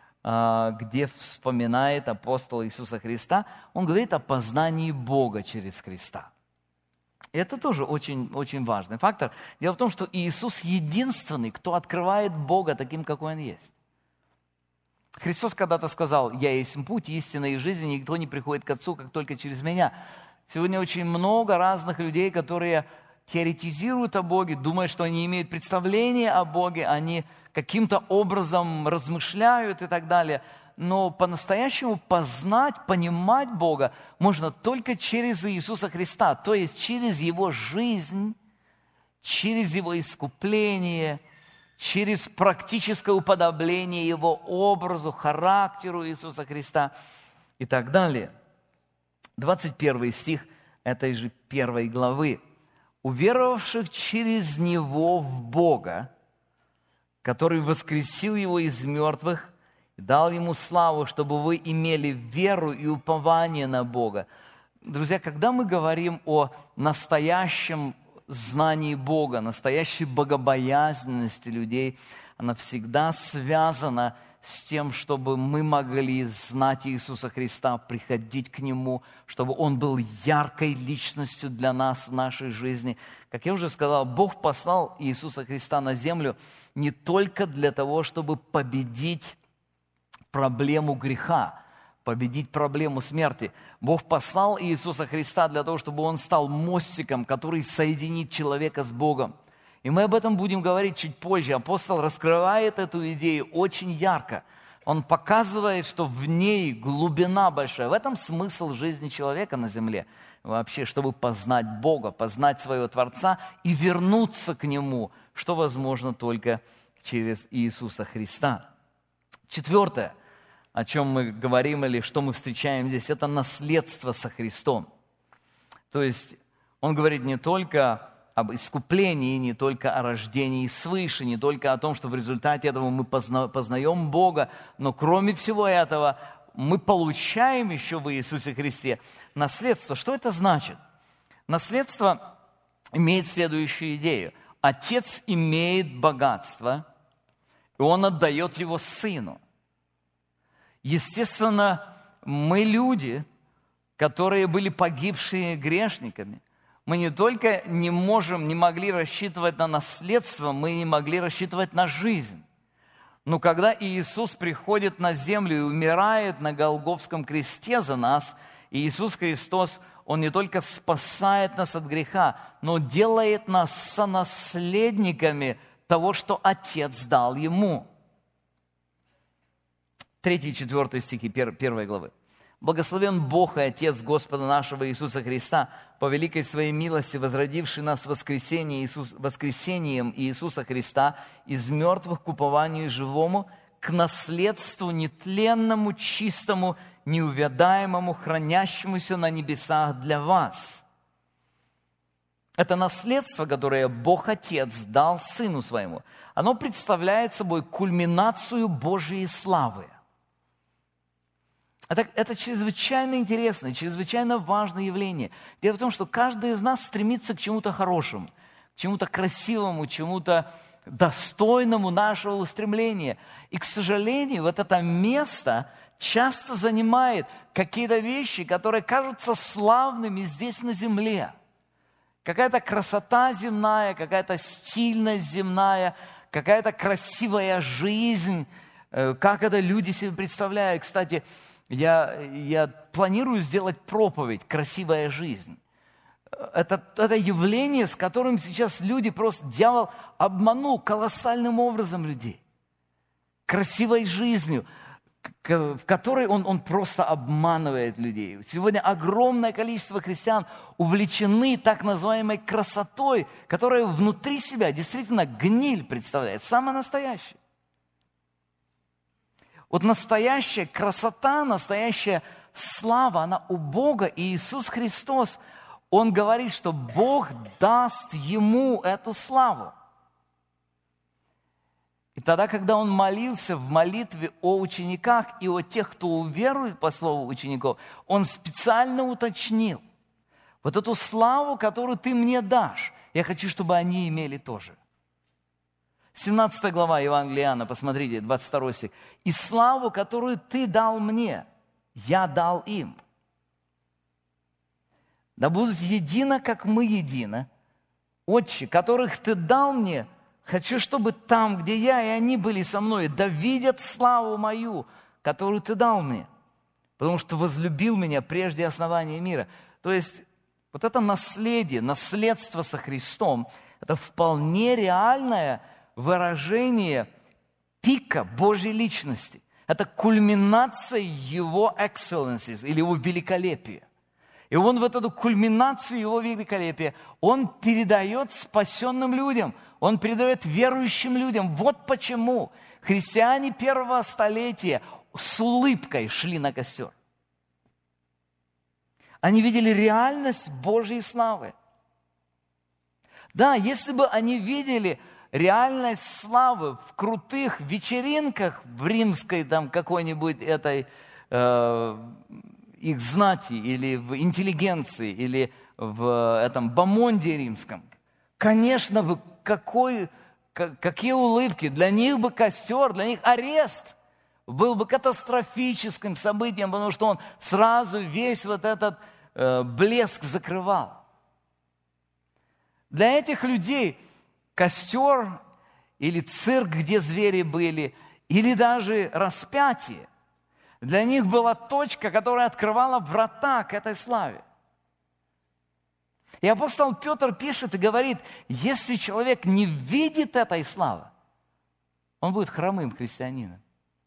где вспоминает апостол Иисуса Христа, он говорит о познании Бога через Христа. Это тоже очень, очень важный фактор. Дело в том, что Иисус единственный, кто открывает Бога таким, какой Он есть. Христос когда-то сказал: «Я есть путь, истина и жизнь, и никто не приходит к Отцу, как только через Меня». Сегодня очень много разных людей, которые теоретизируют о Боге, думают, что они имеют представление о Боге, они каким-то образом размышляют и так далее. Но по-настоящему познать, понимать Бога можно только через Иисуса Христа, то есть через Его жизнь, через Его искупление, через практическое уподобление Его образу, характеру Иисуса Христа и так далее. двадцать первый стих этой же первой главы. «Уверовавших через Него в Бога, который воскресил Его из мертвых, и дал Ему славу, чтобы вы имели веру и упование на Бога». Друзья, когда мы говорим о настоящем знании Бога, настоящей богобоязненности людей, она всегда связана с тем, чтобы мы могли знать Иисуса Христа, приходить к Нему, чтобы Он был яркой личностью для нас в нашей жизни. Как я уже сказал, Бог послал Иисуса Христа на землю не только для того, чтобы победить проблему греха, победить проблему смерти. Бог послал Иисуса Христа для того, чтобы Он стал мостиком, который соединит человека с Богом. И мы об этом будем говорить чуть позже. Апостол раскрывает эту идею очень ярко. Он показывает, что в ней глубина большая. В этом смысл жизни человека на земле. Вообще, чтобы познать Бога, познать своего Творца и вернуться к Нему, что возможно только через Иисуса Христа. Четвертое, о чем мы говорим или что мы встречаем здесь, это наследство со Христом. То есть он говорит не только об искуплении, не только о рождении свыше, не только о том, что в результате этого мы позна, познаем Бога, но кроме всего этого мы получаем еще в Иисусе Христе наследство. Что это значит? Наследство имеет следующую идею. Отец имеет богатство, и он отдает его сыну. Естественно, мы люди, которые были погибшие грешниками. Мы не только не можем, не могли рассчитывать на наследство, мы не могли рассчитывать на жизнь. Но когда Иисус приходит на землю и умирает на Голгофском кресте за нас, Иисус Христос, Он не только спасает нас от греха, но делает нас сонаследниками того, что Отец дал Ему. Третий и четвертый стихи первой главы. «Благословен Бог и Отец Господа нашего Иисуса Христа, по великой своей милости, возродивший нас воскресение Иисус, воскресением Иисуса Христа из мертвых к упованию живому, к наследству нетленному, чистому, неувядаемому, хранящемуся на небесах для вас». Это наследство, которое Бог Отец дал Сыну Своему, оно представляет собой кульминацию Божьей славы. Это, это чрезвычайно интересное, чрезвычайно важное явление. Дело в том, что каждый из нас стремится к чему-то хорошему, к чему-то красивому, чему-то достойному нашего устремления. И, к сожалению, вот это место часто занимает какие-то вещи, которые кажутся славными здесь на земле. Какая-то красота земная, какая-то стильность земная, какая-то красивая жизнь, как это люди себе представляют. Кстати, Я, я планирую сделать проповедь «Красивая жизнь». Это, это явление, с которым сейчас люди просто, дьявол обманул колоссальным образом людей. Красивой жизнью, в которой он, он просто обманывает людей. Сегодня огромное количество христиан увлечены так называемой красотой, которая внутри себя действительно гниль представляет, самая настоящая. Вот настоящая красота, настоящая слава, она у Бога. И Иисус Христос, Он говорит, что Бог даст Ему эту славу. И тогда, когда Он молился в молитве о учениках и о тех, кто уверует по слову учеников, Он специально уточнил: вот эту славу, которую ты мне дашь, я хочу, чтобы они имели тоже. семнадцатая глава Евангелия Иоанна, посмотрите, двадцать второй стих. «И славу, которую ты дал мне, я дал им. Да будут едино, как мы едино. Отче, которых ты дал мне, хочу, чтобы там, где я и они были со мной, да видят славу мою, которую ты дал мне, потому что возлюбил меня прежде основания мира». То есть вот это наследие, наследство со Христом, это вполне реальное выражение пика Божьей личности. Это кульминация Его excellencies, или Его великолепия. И Он вот эту кульминацию Его великолепия, Он передает спасенным людям, Он передает верующим людям. Вот почему христиане первого столетия с улыбкой шли на костер. Они видели реальность Божьей славы. Да, если бы они видели реальность славы в крутых вечеринках в римской там какой-нибудь этой э, их знати или в интеллигенции, или в этом бомонде римском, конечно, бы какой, какие улыбки. Для них бы костер, для них арест был бы катастрофическим событием, потому что он сразу весь вот этот э, блеск закрывал. Для этих людей костер или цирк, где звери были, или даже распятие, для них была точка, которая открывала врата к этой славе. И апостол Петр пишет и говорит, если человек не видит этой славы, он будет хромым христианином.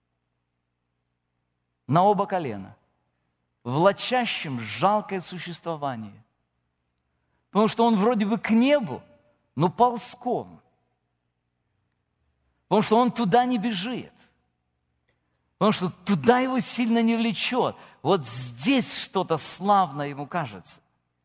На оба колена, влачащим жалкое существование. Потому что он вроде бы к небу, но ползком. Потому что он туда не бежит. Потому что туда его сильно не влечет. Вот здесь что-то славное ему кажется.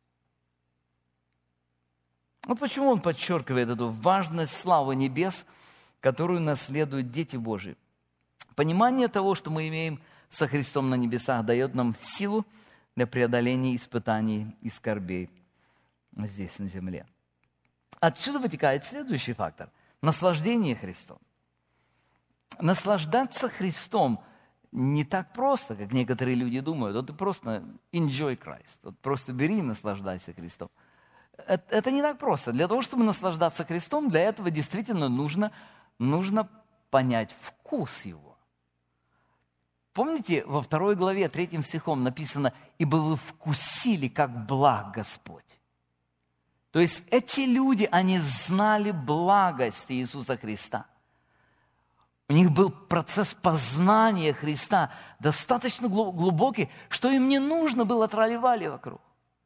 Вот почему он подчеркивает эту важность славы небес, которую наследуют дети Божии. Понимание того, что мы имеем со Христом на небесах, дает нам силу для преодоления испытаний и скорбей здесь, на земле. Отсюда вытекает следующий фактор – наслаждение Христом. Наслаждаться Христом не так просто, как некоторые люди думают. Вот ты просто enjoy Christ. Вот просто бери и наслаждайся Христом. Это, это не так просто. Для того, чтобы наслаждаться Христом, для этого действительно нужно, нужно понять вкус Его. Помните, во второй главе, третьим стихом написано, «Ибо вы вкусили, как благ Господь». То есть эти люди, они знали благость Иисуса Христа. У них был процесс познания Христа достаточно глубокий, что им не нужно было трали-вали вокруг.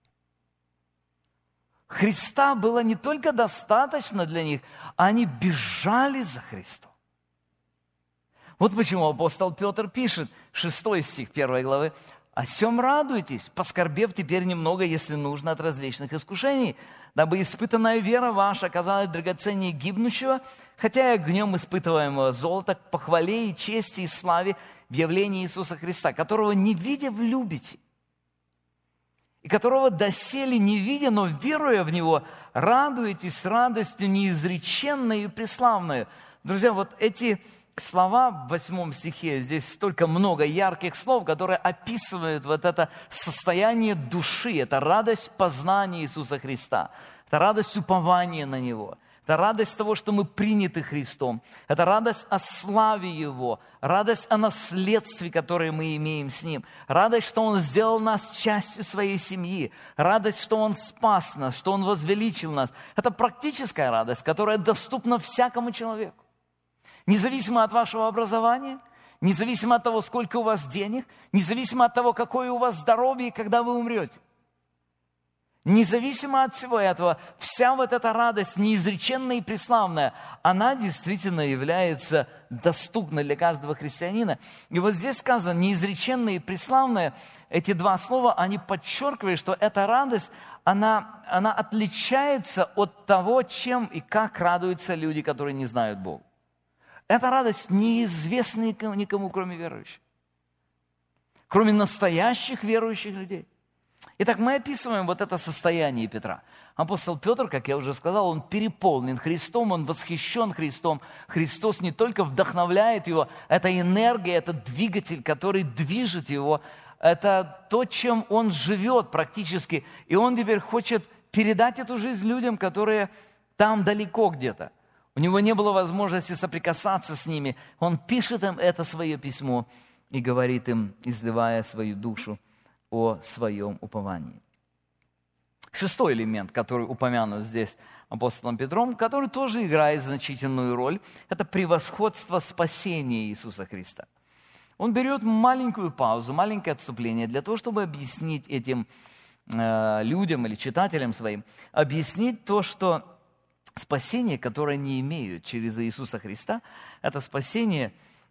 Христа было не только достаточно для них, а они бежали за Христом. Вот почему апостол Петр пишет, шестой стих первой главы, «О сем радуйтесь, поскорбев теперь немного, если нужно, от различных искушений, дабы испытанная вера ваша оказалась драгоценнее гибнущего, хотя и огнем испытываемого золота, к похвале и чести и славе в явлении Иисуса Христа, которого не видя влюбите, и которого доселе не видя, но веруя в Него, радуетесь радостью неизреченной и преславной». Друзья, вот эти слова в восьмом стихе, здесь столько много ярких слов, которые описывают вот это состояние души, это радость познания Иисуса Христа, это радость упования на Него, это радость того, что мы приняты Христом, это радость о славе Его, радость о наследстве, которое мы имеем с Ним, радость, что Он сделал нас частью своей семьи, радость, что Он спас нас, что Он возвеличил нас. Это практическая радость, которая доступна всякому человеку. Независимо от вашего образования, независимо от того, сколько у вас денег, независимо от того, какое у вас здоровье и когда вы умрете. Независимо от всего этого, вся вот эта радость неизреченная и преславная, она действительно является доступной для каждого христианина. И вот здесь сказано неизреченная и преславная, эти два слова, они подчеркивают, что эта радость, она, она отличается от того, чем и как радуются люди, которые не знают Бога. Эта радость неизвестна никому, никому, кроме верующих. Кроме настоящих верующих людей. Итак, мы описываем вот это состояние Петра. Апостол Петр, как я уже сказал, он переполнен Христом, он восхищен Христом. Христос не только вдохновляет его, это энергия, это двигатель, который движет его. Это то, чем он живет практически. И он теперь хочет передать эту жизнь людям, которые там далеко где-то. У него не было возможности соприкасаться с ними. Он пишет им это свое письмо и говорит им, изливая свою душу о своем уповании. Шестой элемент, который упомянут здесь апостолом Петром, который тоже играет значительную роль, это превосходство спасения Иисуса Христа. Он берет маленькую паузу, маленькое отступление для того, чтобы объяснить этим э, людям или читателям своим, объяснить то, что спасение, которое они имеют через Иисуса Христа, это спасение,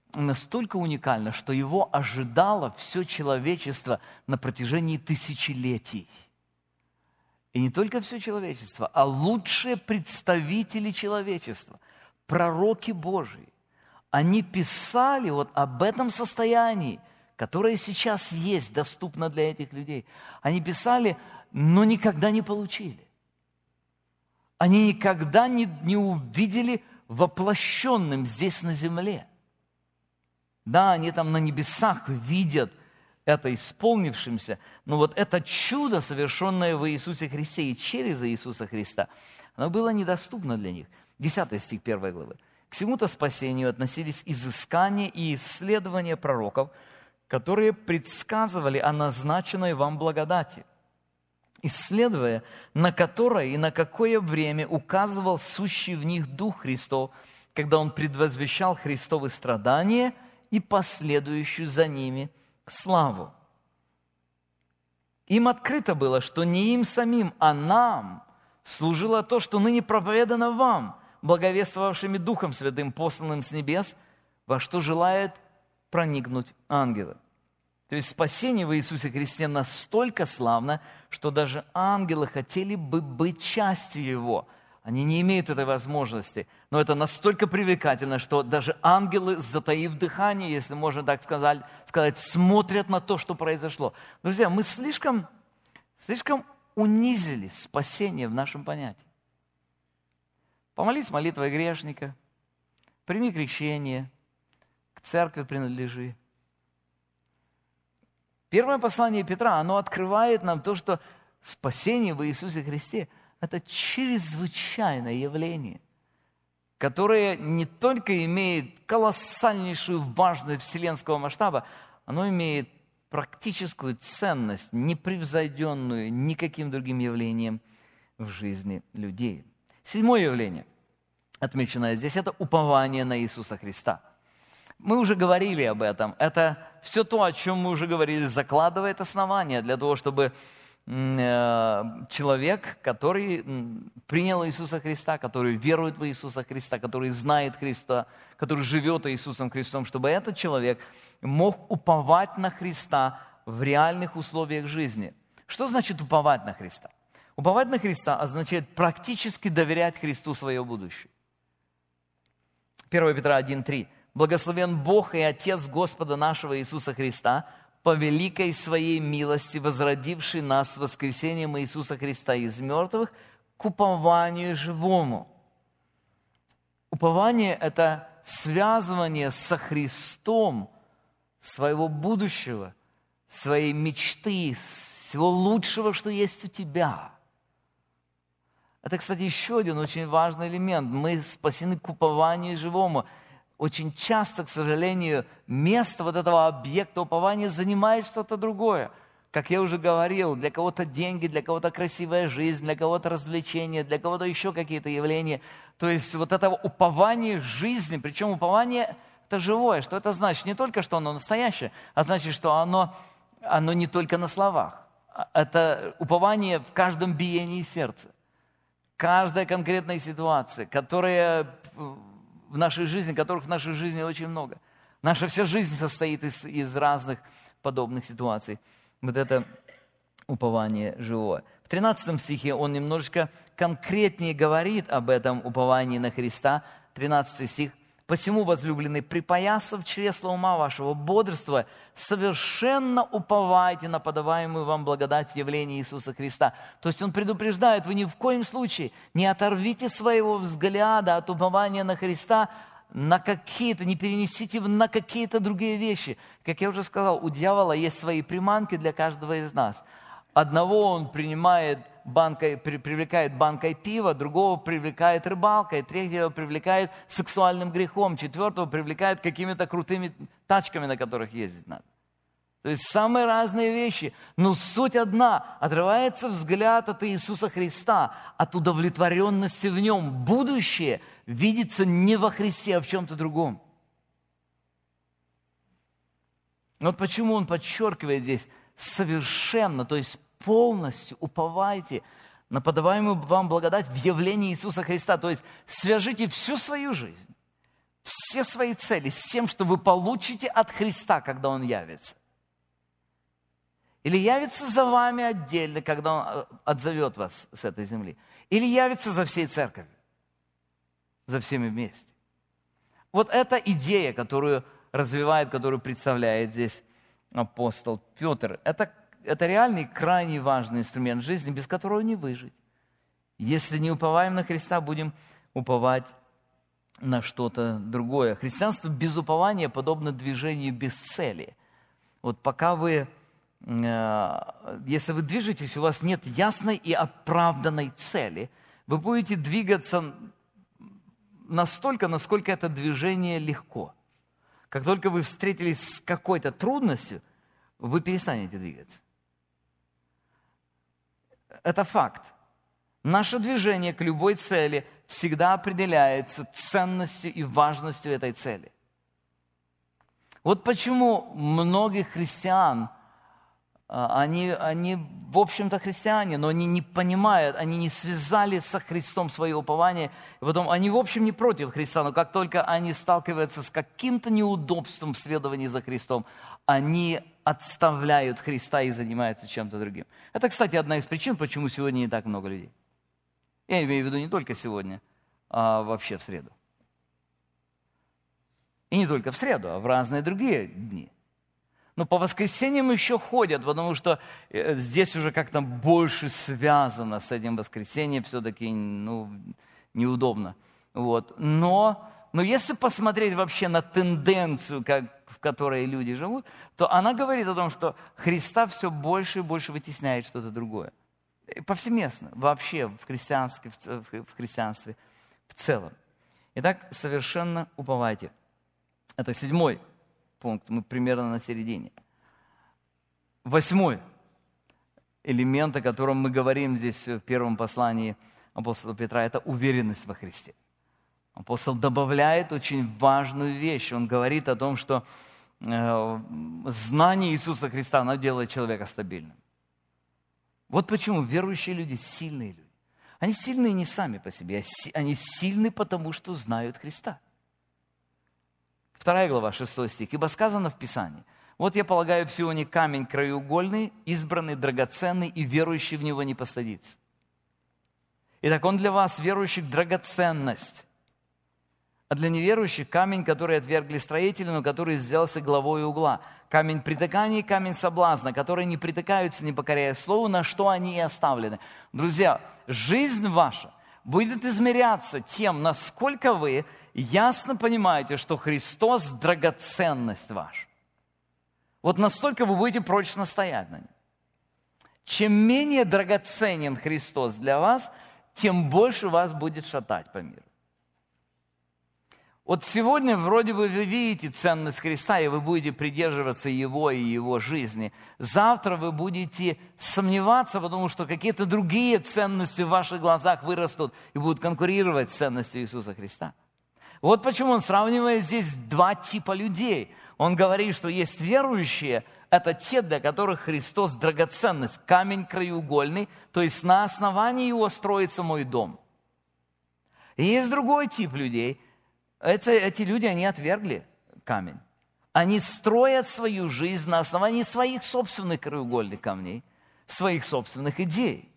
настолько уникально, что его ожидало все человечество на протяжении тысячелетий. И не только все человечество, а лучшие представители человечества, пророки Божии. Они писали вот об этом состоянии, которое сейчас есть, доступно для этих людей. Они писали, но никогда не получили. Они никогда не, не увидели воплощенным здесь на земле. Да, они там на небесах видят это исполнившимся, но вот это чудо, совершенное в Иисусе Христе и через Иисуса Христа, оно было недоступно для них. Десятый стих первой главы. К всему-то спасению относились изыскания и исследования пророков, которые предсказывали о назначенной вам благодати, исследуя, на которое и на какое время указывал сущий в них Дух Христов, когда Он предвозвещал Христовы страдания и последующую за ними славу. Им открыто было, что не им самим, а нам служило то, что ныне проповедано вам, благовествовавшими Духом Святым, посланным с небес, во что желают проникнуть ангелы. То есть спасение в Иисусе Христе настолько славно, что даже ангелы хотели бы быть частью Его. Они не имеют этой возможности, но это настолько привлекательно, что даже ангелы, затаив дыхание, если можно так сказать, сказать, смотрят на то, что произошло. Друзья, мы слишком, слишком унизили спасение в нашем понятии. Помолись молитвой грешника, прими крещение, к церкви принадлежи. Первое послание Петра, оно открывает нам то, что спасение в Иисусе Христе – это чрезвычайное явление, которое не только имеет колоссальнейшую важность вселенского масштаба, оно имеет практическую ценность, непревзойденную никаким другим явлением в жизни людей. Седьмое явление, отмеченное здесь, это упование на Иисуса Христа. Мы уже говорили об этом. Это все то, о чем мы уже говорили, закладывает основания для того, чтобы человек, который принял Иисуса Христа, который верует в Иисуса Христа, который знает Христа, который живет Иисусом Христом, чтобы этот человек мог уповать на Христа в реальных условиях жизни. Что значит уповать на Христа? Уповать на Христа означает практически доверять Христу свое будущее. первое Петра один три. «Благословен Бог и Отец Господа нашего Иисуса Христа, по великой своей милости, возродивший нас с воскресением Иисуса Христа из мертвых к упованию живому». Упование – это связывание со Христом своего будущего, своей мечты, всего лучшего, что есть у тебя. Это, кстати, еще один очень важный элемент. Мы спасены к упованию живому. Очень часто, к сожалению, место вот этого объекта упования занимает что-то другое. Как я уже говорил, для кого-то деньги, для кого-то красивая жизнь, для кого-то развлечения, для кого-то еще какие-то явления. То есть вот этого упования жизни, причем упование – это живое. Что это значит? Не только, что оно настоящее, а значит, что оно, оно не только на словах. Это упование в каждом биении сердца. Каждая конкретная ситуация, которая в нашей жизни, которых в нашей жизни очень много. Наша вся жизнь состоит из, из разных подобных ситуаций. Вот это упование живое. В тринадцатом стихе он немножечко конкретнее говорит об этом уповании на Христа. тринадцатый стих. «Посему, возлюбленный, припоясав чресло ума вашего, бодрствуя, совершенно уповайте на подаваемую вам благодать явления Иисуса Христа». То есть он предупреждает, вы ни в коем случае не оторвите своего взгляда от упования на Христа на какие-то, не перенесите на какие-то другие вещи. Как я уже сказал, у дьявола есть свои приманки для каждого из нас. Одного он принимает банкой, привлекает банкой пива, другого привлекает рыбалкой, третьего привлекает сексуальным грехом, четвертого привлекает какими-то крутыми тачками, на которых ездить надо. То есть самые разные вещи, но суть одна. Отрывается взгляд от Иисуса Христа, от удовлетворенности в Нем. Будущее видится не во Христе, а в чем-то другом. Вот почему он подчеркивает здесь совершенно, то есть полностью уповайте на подаваемую вам благодать в явлении Иисуса Христа. То есть свяжите всю свою жизнь, все свои цели с тем, что вы получите от Христа, когда Он явится. Или явится за вами отдельно, когда Он отзовет вас с этой земли. Или явится за всей церковью, за всеми вместе. Вот эта идея, которую развивает, которую представляет здесь апостол Петр, это, это реальный, крайне важный инструмент жизни, без которого не выжить. Если не уповаем на Христа, будем уповать на что-то другое. Христианство без упования подобно движению без цели. Вот пока вы, если вы движетесь, у вас нет ясной и оправданной цели, вы будете двигаться настолько, насколько это движение легко. Как только вы встретились с какой-то трудностью, вы перестанете двигаться. Это факт. Наше движение к любой цели всегда определяется ценностью и важностью этой цели. Вот почему многих христиан, они, они в общем-то христиане, но они не понимают, они не связали со Христом свое упование, и потом они в общем не против Христа, но как только они сталкиваются с каким-то неудобством в следовании за Христом, они отставляют Христа и занимаются чем-то другим. Это, кстати, одна из причин, почему сегодня не так много людей. Я имею в виду не только сегодня, а вообще в среду. И не только в среду, а в разные другие дни. Но по воскресеньям еще ходят, потому что здесь уже как-то больше связано с этим воскресеньем, все-таки ну, неудобно. Вот. Но, но если посмотреть вообще на тенденцию, как, в которой люди живут, то она говорит о том, что Христа все больше и больше вытесняет что-то другое. Повсеместно, вообще в христианстве, в христианстве в целом. Итак, совершенно уповайте. Это седьмой пункт, мы примерно на середине. Восьмой элемент, о котором мы говорим здесь в первом послании апостола Петра, это уверенность во Христе. Апостол добавляет очень важную вещь. Он говорит о том, что э, знание Иисуса Христа, оно делает человека стабильным. Вот почему верующие люди сильные люди. Они сильные не сами по себе, они сильны потому, что знают Христа. Вторая глава, шестой стих. «Ибо сказано в Писании, вот я полагаю в Сионе камень краеугольный, избранный, драгоценный, и верующий в него не постыдится». Итак, он для вас, верующих, драгоценность. А для неверующих камень, который отвергли строители, но который сделался главой угла. Камень притыкания и камень соблазна, которые не притыкаются, не покоряя слову, на что они и оставлены. Друзья, жизнь ваша будет измеряться тем, насколько вы ясно понимаете, что Христос – драгоценность ваша. Вот настолько вы будете прочно стоять на нем. Чем менее драгоценен Христос для вас, тем больше вас будет шатать по миру. Вот сегодня вроде бы вы видите ценность Христа, и вы будете придерживаться Его и Его жизни. Завтра вы будете сомневаться, потому что какие-то другие ценности в ваших глазах вырастут и будут конкурировать с ценностью Иисуса Христа. Вот почему он сравнивает здесь два типа людей. Он говорит, что есть верующие, это те, для которых Христос драгоценность, камень краеугольный, то есть на основании его строится мой дом. И есть другой тип людей. Это, эти люди, они отвергли камень. Они строят свою жизнь на основании своих собственных краеугольных камней, своих собственных идей.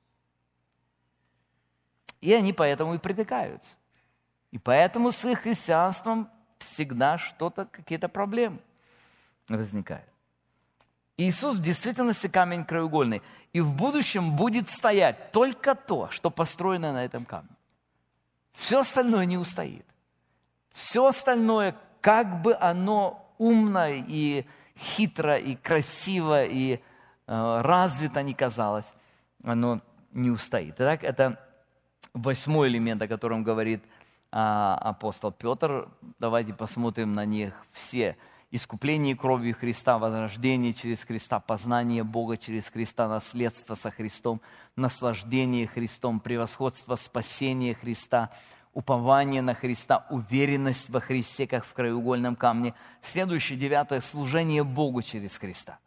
И они поэтому и притыкаются. И поэтому с их христианством всегда что-то, какие-то проблемы возникают. Иисус в действительности камень краеугольный. И в будущем будет стоять только то, что построено на этом камне. Все остальное не устоит. Все остальное, как бы оно умно и хитро, и красиво, и э, развито ни казалось, оно не устоит. Итак, это восьмой элемент, о котором говорит а, апостол Петр. Давайте посмотрим на них все. Искупление кровью Христа, возрождение через Христа, познание Бога через Христа, наследство со Христом, наслаждение Христом, превосходство спасения Христа, упование на Христа, уверенность во Христе, как в краеугольном камне. Следующее, девятое, служение Богу через Христа.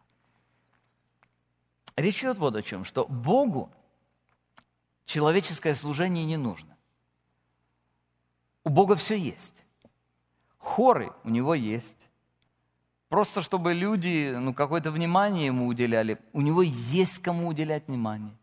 Речь идет вот о чем, что Богу человеческое служение не нужно. У Бога все есть. Хоры у него есть. Просто чтобы люди ну, какое-то внимание ему уделяли. У него есть кому уделять внимание.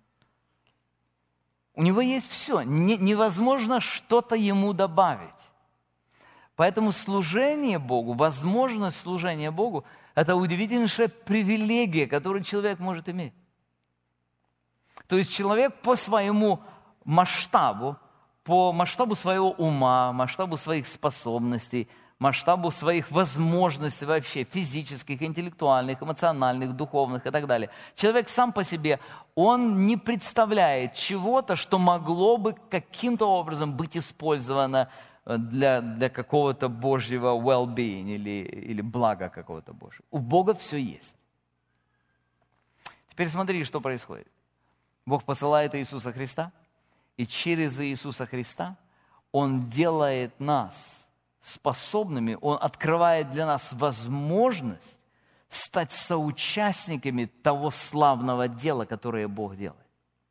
У него есть все. Не, невозможно что-то ему добавить. Поэтому служение Богу, возможность служения Богу, это удивительнейшая привилегия, которую человек может иметь. То есть человек по своему масштабу, по масштабу своего ума, масштабу своих способностей, масштабу своих возможностей вообще физических, интеллектуальных, эмоциональных, духовных и так далее. Человек сам по себе, он не представляет чего-то, что могло бы каким-то образом быть использовано для, для какого-то Божьего well-being или, или блага какого-то Божьего. У Бога все есть. Теперь смотри, что происходит. Бог посылает Иисуса Христа, и через Иисуса Христа Он делает нас способными, Он открывает для нас возможность стать соучастниками того славного дела, которое Бог делает.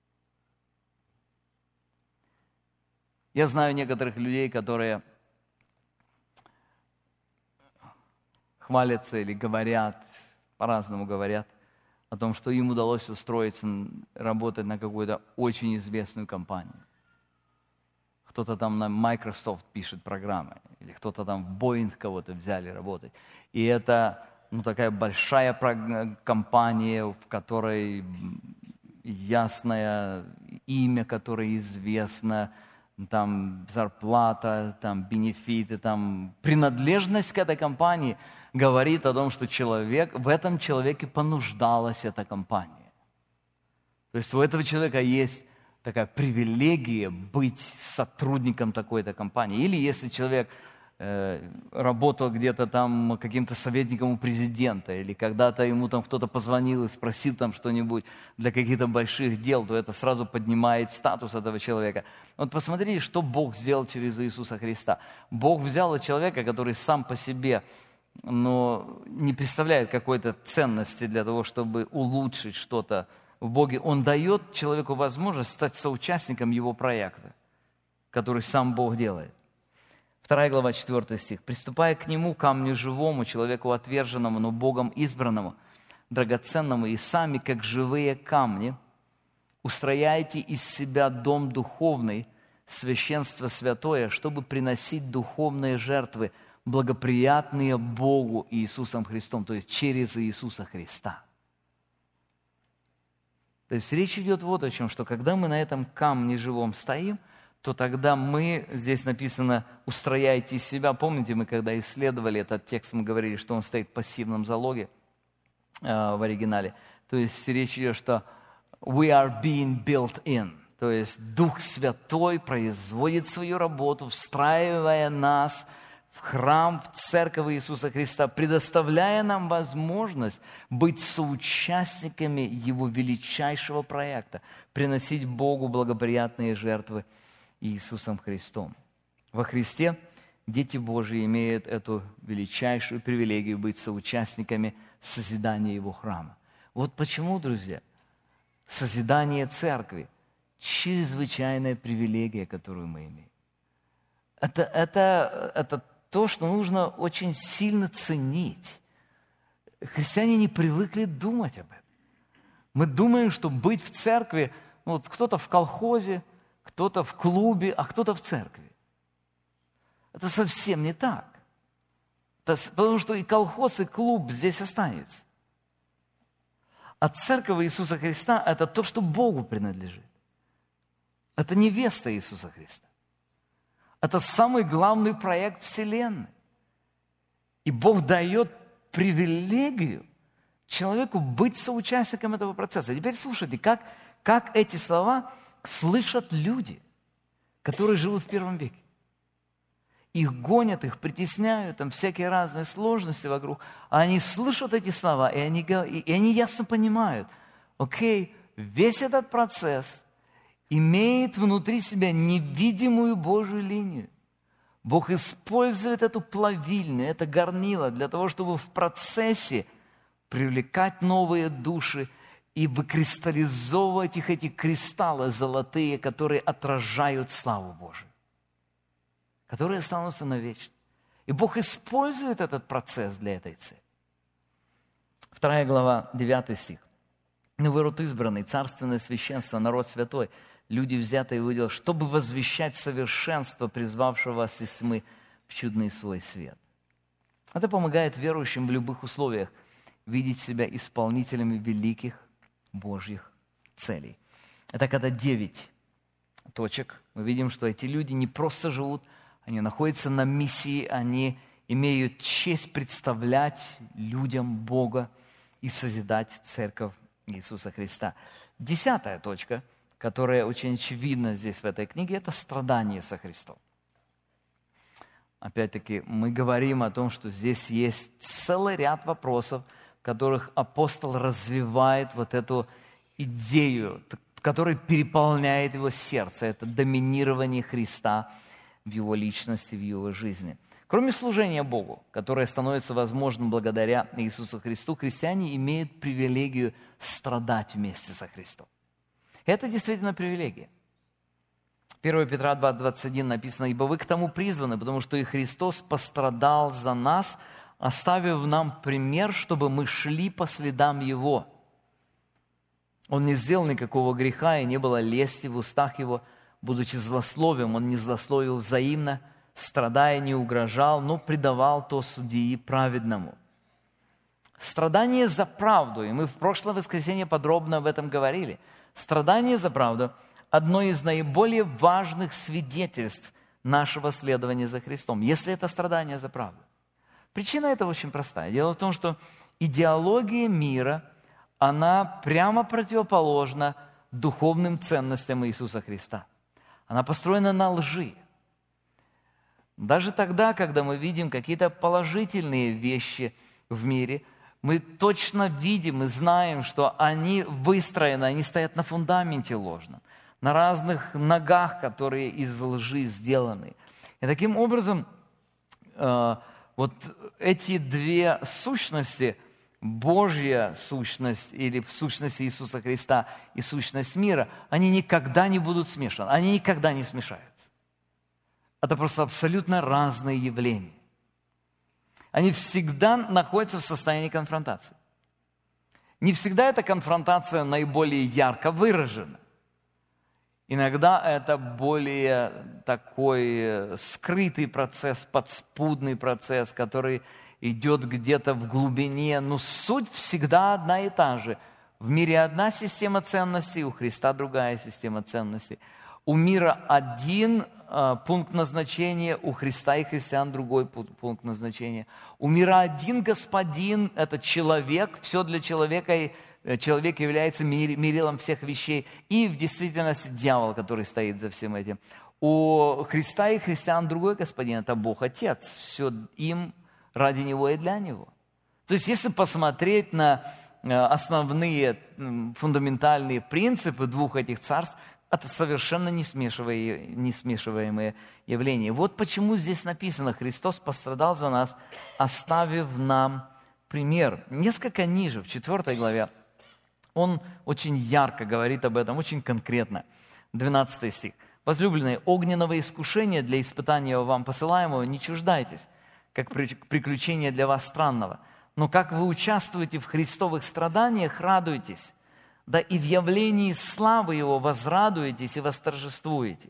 Я знаю некоторых людей, которые хвалятся или говорят, по-разному говорят, о том, что им удалось устроиться, работать на какую-то очень известную компанию. Кто-то там на Microsoft пишет программы, или кто-то там в Boeing кого-то взяли работать. И это ну, такая большая компания, в которой ясное имя, которое известно, там зарплата, там бенефиты, там принадлежность к этой компании говорит о том, что человек, в этом человеке понуждалась эта компания. То есть у этого человека есть такая привилегия быть сотрудником такой-то компании. Или если человек э, работал где-то там каким-то советником у президента, или когда-то ему там кто-то позвонил и спросил там что-нибудь для каких-то больших дел, то это сразу поднимает статус этого человека. Вот посмотрите, что Бог сделал через Иисуса Христа. Бог взял человека, который сам по себе но не представляет какой-то ценности для того, чтобы улучшить что-то в Боге. Он дает человеку возможность стать соучастником его проекта, который сам Бог делает. Вторая глава, четвёртый стих. «Приступая к Нему, камню живому, человеку отверженному, но Богом избранному, драгоценному, и сами, как живые камни, устрояйте из себя дом духовный, священство святое, чтобы приносить духовные жертвы, благоприятные Богу Иисусом Христом», то есть через Иисуса Христа. То есть речь идет вот о чем, что когда мы на этом камне живом стоим, то тогда мы, здесь написано, устрояйте из себя. Помните, мы когда исследовали этот текст, мы говорили, что он стоит в пассивном залоге э, в оригинале. То есть речь идет, что we are being built in. То есть Дух Святой производит свою работу, встраивая нас в храм, в церковь Иисуса Христа, предоставляя нам возможность быть соучастниками Его величайшего проекта, приносить Богу благоприятные жертвы Иисусом Христом. Во Христе дети Божьи имеют эту величайшую привилегию быть соучастниками созидания Его храма. Вот почему, друзья, созидание церкви – чрезвычайная привилегия, которую мы имеем. Это, это, это то, что нужно очень сильно ценить. Христиане не привыкли думать об этом. Мы думаем, что быть в церкви, ну, вот кто-то в колхозе, кто-то в клубе, а кто-то в церкви. Это совсем не так. Это, потому что и колхоз, и клуб здесь останется. А церковь Иисуса Христа – это то, что Богу принадлежит. Это невеста Иисуса Христа. Это самый главный проект Вселенной. И Бог дает привилегию человеку быть соучастником этого процесса. Теперь слушайте, как, как эти слова слышат люди, которые живут в первом веке. Их гонят, их притесняют, там всякие разные сложности вокруг. А они слышат эти слова, и они, и они ясно понимают, окей, весь этот процесс имеет внутри себя невидимую Божью линию. Бог использует эту плавильню, это горнило для того, чтобы в процессе привлекать новые души и выкристаллизовывать их, эти кристаллы золотые, которые отражают славу Божию, которые останутся навечно. И Бог использует этот процесс для этой цели. Вторая глава, девятый стих. «Но вы род избранный, царственное священство, народ святой, люди, взятые в удел, чтобы возвещать совершенство, призвавшего вас из тьмы в чудный свой свет». Это помогает верующим в любых условиях видеть себя исполнителями великих Божьих целей. Это когда девять точек. Мы видим, что эти люди не просто живут, они находятся на миссии, они имеют честь представлять людям Бога и созидать церковь Иисуса Христа. Десятая точка, которая очень очевидна здесь в этой книге, это страдание со Христом. Опять-таки, мы говорим о том, что здесь есть целый ряд вопросов, в которых апостол развивает вот эту идею, которая переполняет его сердце. Это доминирование Христа в его личности, в его жизни. Кроме служения Богу, которое становится возможным благодаря Иисусу Христу, христиане имеют привилегию страдать вместе со Христом. Это действительно привилегия. первое Петра два двадцать один написано: «Ибо вы к тому призваны, потому что и Христос пострадал за нас, оставив нам пример, чтобы мы шли по следам Его. Он не сделал никакого греха, и не было лести в устах Его, будучи злословием, Он не злословил взаимно, страдая, не угрожал, но предавал то судьи праведному». Страдание за правду, и мы в прошлое воскресенье подробно об этом говорили. Страдание за правду – одно из наиболее важных свидетельств нашего следования за Христом, если это страдание за правду. Причина этого очень простая. Дело в том, что идеология мира, она прямо противоположна духовным ценностям Иисуса Христа. Она построена на лжи. Даже тогда, когда мы видим какие-то положительные вещи в мире, мы точно видим и знаем, что они выстроены, они стоят на фундаменте ложном, на разных ногах, которые из лжи сделаны. И таким образом, э, вот эти две сущности, Божья сущность или сущность Иисуса Христа и сущность мира, они никогда не будут смешаны, они никогда не смешаются. Это просто абсолютно разные явления. Они всегда находятся в состоянии конфронтации. Не всегда эта конфронтация наиболее ярко выражена. Иногда это более такой скрытый процесс, подспудный процесс, который идет где-то в глубине, но суть всегда одна и та же. В мире одна система ценностей, у Христа другая система ценностей. У мира один э, пункт назначения, у Христа и христиан другой пункт назначения. У мира один господин, это человек, все для человека, и человек является мерилом всех вещей. И в действительности дьявол, который стоит за всем этим. У Христа и христиан другой господин, это Бог Отец. Все им, ради Него и для Него. То есть, если посмотреть на основные фундаментальные принципы двух этих царств, это совершенно не смешиваемые, не смешиваемые явления. Вот почему здесь написано: «Христос пострадал за нас, оставив нам пример». Несколько ниже, в четвёртой главе, он очень ярко говорит об этом, очень конкретно. двенадцатый стих. «Возлюбленные, огненного искушения для испытания вам посылаемого не чуждайтесь, как приключение для вас странного. Но как вы участвуете в христовых страданиях, радуйтесь, да и в явлении славы Его возрадуетесь и восторжествуете.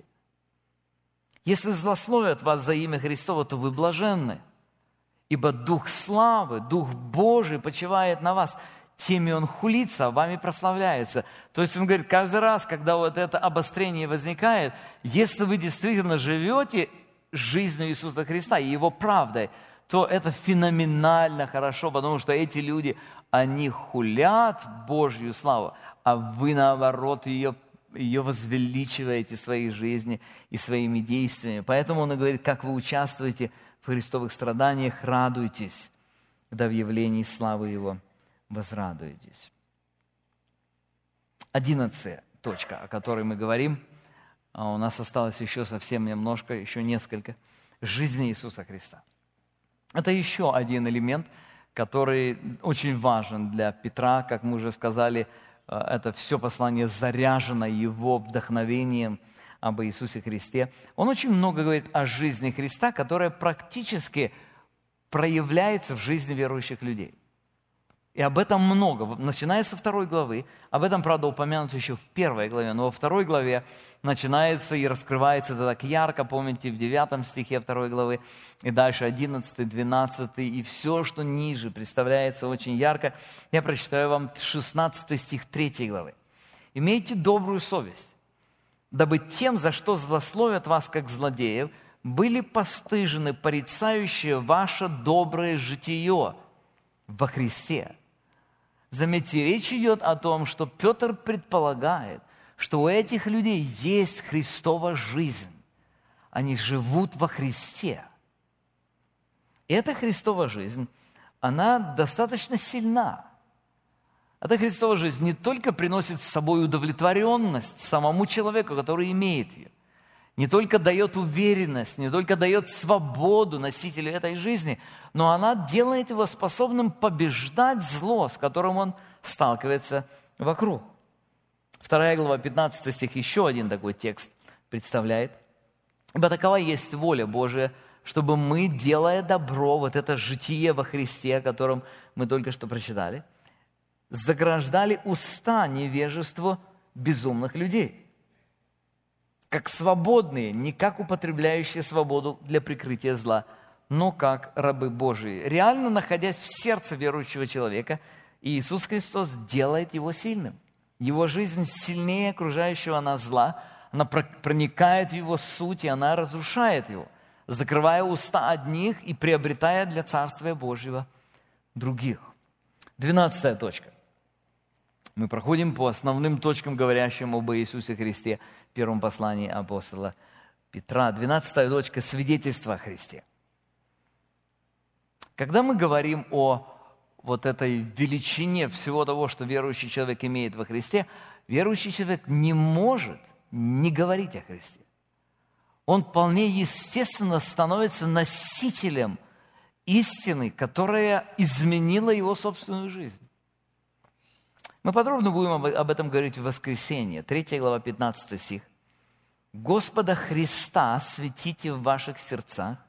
Если злословят вас за имя Христово, то вы блаженны, ибо Дух славы, Дух Божий почивает на вас, теми Он хулится, а вами прославляется». То есть он говорит, каждый раз, когда вот это обострение возникает, если вы действительно живете жизнью Иисуса Христа и Его правдой, то это феноменально хорошо, потому что эти люди, они хулят Божью славу, а вы, наоборот, ее, ее возвеличиваете в своей жизни и своими действиями. Поэтому он и говорит, как вы участвуете в христовых страданиях, радуйтесь, да в явлении славы Его возрадуетесь. Одиннадцатая точка, о которой мы говорим, а у нас осталось еще совсем немножко, еще несколько, жизни Иисуса Христа. Это еще один элемент, который очень важен для Петра. Как мы уже сказали, это все послание заряжено его вдохновением, об Иисусе Христе, он очень много говорит о жизни Христа, которая практически проявляется в жизни верующих людей. И об этом много, начиная со второй главы. Об этом, правда, упомянуто еще в первой главе, но во второй главе начинается и раскрывается это так ярко, помните, в девятом стихе второй главы, и дальше одиннадцатый, двенадцатый, и все, что ниже, представляется очень ярко. Я прочитаю вам шестнадцатый стих третьей главы. «Имейте добрую совесть, дабы тем, за что злословят вас, как злодеев, были постыжены порицающие ваше доброе житие во Христе». Заметьте, речь идет о том, что Петр предполагает, что у этих людей есть Христова жизнь. Они живут во Христе. И эта Христова жизнь, она достаточно сильна. Эта Христова жизнь не только приносит с собой удовлетворенность самому человеку, который имеет ее, не только дает уверенность, не только дает свободу носителю этой жизни, но она делает его способным побеждать зло, с которым он сталкивается вокруг. Вторая глава, пятнадцатый стих, еще один такой текст представляет. «Ибо такова есть воля Божия, чтобы мы, делая добро, вот это житие во Христе, о котором мы только что прочитали, заграждали уста невежеству безумных людей, как свободные, не как употребляющие свободу для прикрытия зла, но как рабы Божии». Реально, находясь в сердце верующего человека, Иисус Христос делает его сильным. Его жизнь сильнее окружающего нас зла, она проникает в его суть, и она разрушает его, закрывая уста одних и приобретая для Царствия Божьего других. Двенадцатая точка. Мы проходим по основным точкам, говорящим об Иисусе Христе, в первом послании апостола Петра. Двенадцатая точка – свидетельство о Христе. Когда мы говорим о вот этой величине всего того, что верующий человек имеет во Христе, верующий человек не может не говорить о Христе. Он вполне естественно становится носителем истины, которая изменила его собственную жизнь. Мы подробно будем об этом говорить в воскресенье. третья глава, пятнадцатый стих. «Господа Христа светите в ваших сердцах,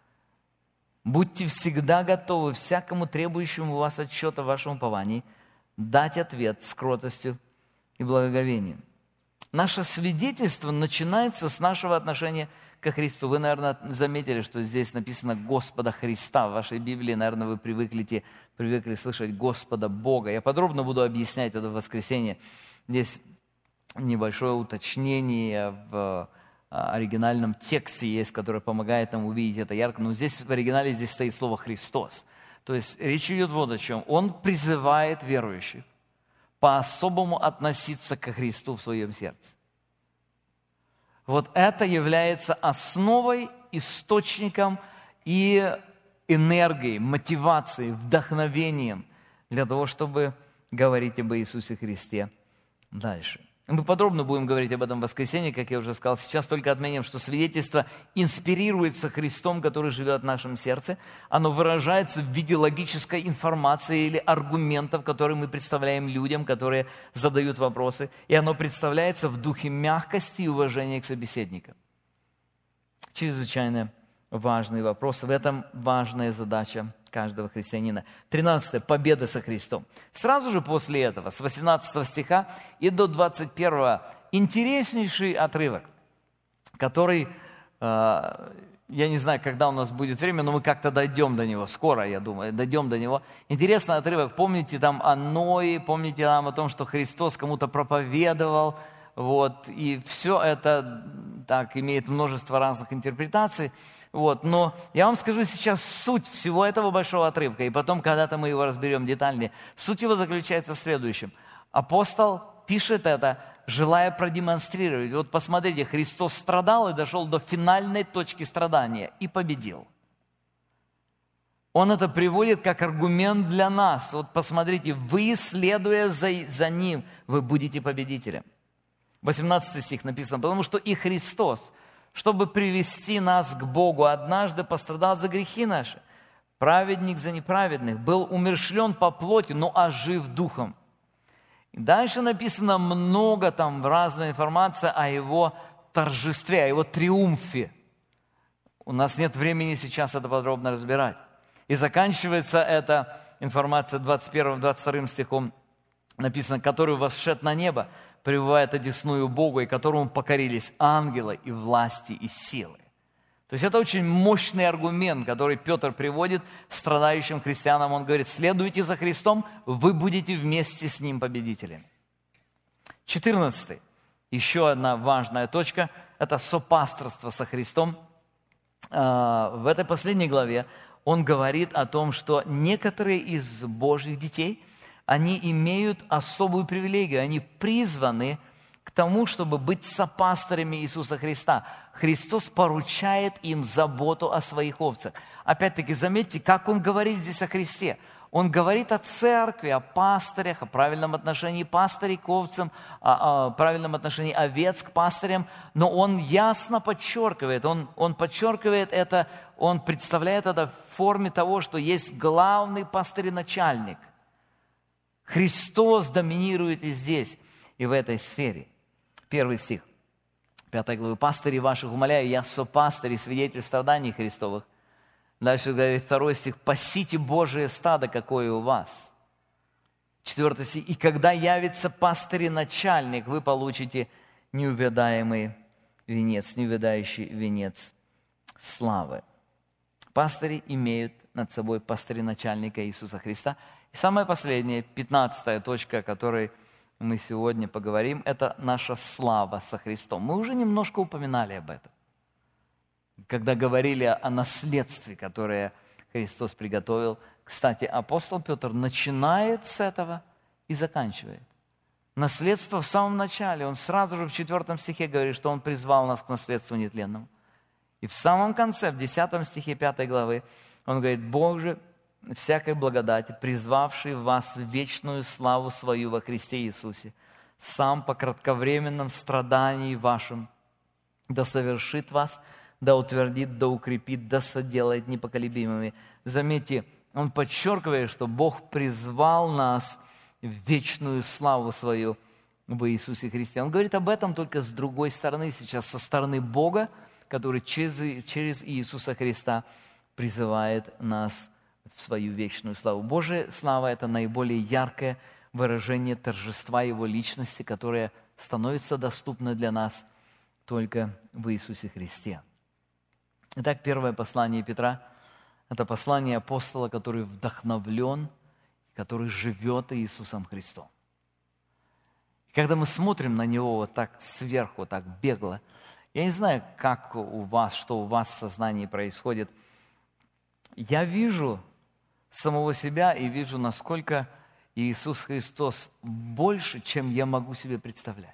будьте всегда готовы всякому требующему у вас отчета в вашем уповании дать ответ с кротостью и благоговением». Наше свидетельство начинается с нашего отношения ко Христу. Вы, наверное, заметили, что здесь написано «Господа Христа». В вашей Библии, наверное, вы привыкли, привыкли слышать «Господа Бога». Я подробно буду объяснять это в воскресенье. Здесь небольшое уточнение в оригинальном тексте есть, которое помогает нам увидеть это ярко. Но здесь в оригинале здесь стоит слово «Христос». То есть речь идет вот о чем. Он призывает верующих по-особому относиться ко Христу в своем сердце. Вот это является основой, источником и энергией, мотивацией, вдохновением для того, чтобы говорить об Иисусе Христе дальше. Мы подробно будем говорить об этом в воскресенье, как я уже сказал. Сейчас только отменим, что свидетельство инспирируется Христом, который живет в нашем сердце. Оно выражается в виде логической информации или аргументов, которые мы представляем людям, которые задают вопросы. И оно представляется в духе мягкости и уважения к собеседникам. Чрезвычайно важный вопрос. В этом важная задача каждого христианина. тринадцатое. Победа со Христом. Сразу же после этого, с восемнадцатого стиха и до двадцать первого, интереснейший отрывок, который, э, я не знаю, когда у нас будет время, но мы как-то дойдем до него, скоро, я думаю, дойдем до него. Интересный отрывок, помните там о Ное, помните там о том, что Христос кому-то проповедовал, вот, и все это так имеет множество разных интерпретаций. Вот, но я вам скажу сейчас суть всего этого большого отрывка, и потом когда-то мы его разберем детальнее. Суть его заключается в следующем. Апостол пишет это, желая продемонстрировать. Вот посмотрите, Христос страдал и дошел до финальной точки страдания и победил. Он это приводит как аргумент для нас. Вот посмотрите, вы, следуя за, за Ним, вы будете победителем. восемнадцатый стих написано, потому что и Христос, чтобы привести нас к Богу, однажды пострадал за грехи наши. Праведник за неправедных, был умерщвлен по плоти, но ожив духом. И дальше написано много там разной информации о его торжестве, о Его триумфе. У нас нет времени сейчас это подробно разбирать. И заканчивается эта информация двадцать первым двадцать вторым стихом. Написано: «Который восшед на небо, пребывает одесную Бога, и которому покорились ангелы и власти и силы». То есть это очень мощный аргумент, который Петр приводит страдающим христианам. Он говорит: следуйте за Христом, вы будете вместе с Ним победителями. четырнадцатый. Еще одна важная точка – это сопасторство со Христом. В этой последней главе он говорит о том, что некоторые из Божьих детей, они имеют особую привилегию, они призваны к тому, чтобы быть сопасторами Иисуса Христа. Христос поручает им заботу о своих овцах. Опять-таки, заметьте, как он говорит здесь о Христе. Он говорит о церкви, о пастырях, о правильном отношении пастырей к овцам, о, о правильном отношении овец к пастырям, но он ясно подчеркивает, он, он подчеркивает это, он представляет это в форме того, что есть главный пастырь-начальник. Христос доминирует и здесь, и в этой сфере. Первый стих пятой главы. «Пастыри ваших умоляю, я сопастырь и свидетель страданий Христовых». Дальше говорит второй стих: «Пасите Божие стадо, какое у вас». Четвертый стих: «И когда явится пастырь и начальник, вы получите неувядаемый венец, неувядающий венец славы». Пастыри имеют над собой пастыря-начальника Иисуса Христа. И самая последняя, пятнадцатая точка, о которой мы сегодня поговорим, это наша слава со Христом. Мы уже немножко упоминали об этом, когда говорили о наследстве, которое Христос приготовил. Кстати, апостол Петр начинает с этого и заканчивает. Наследство в самом начале. Он сразу же в четвертом стихе говорит, что Он призвал нас к наследству нетленному. И в самом конце, в десятом стихе пятой главы, он говорит: «Бог же всякой благодати, призвавший вас в вечную славу свою во Христе Иисусе, сам по кратковременном страдании вашим да совершит вас, да утвердит, да укрепит, да соделает непоколебимыми». Заметьте, он подчеркивает, что Бог призвал нас в вечную славу свою в Иисусе Христе. Он говорит об этом только с другой стороны сейчас, со стороны Бога, который через, через Иисуса Христа призывает нас в свою вечную славу. Божья слава – это наиболее яркое выражение торжества Его личности, которое становится доступно для нас только в Иисусе Христе. Итак, первое послание Петра – это послание апостола, который вдохновлен, который живет Иисусом Христом. И когда мы смотрим на него вот так сверху, так бегло, я не знаю, как у вас, что у вас в сознании происходит, я вижу самого себя и вижу, насколько Иисус Христос больше, чем я могу себе представлять.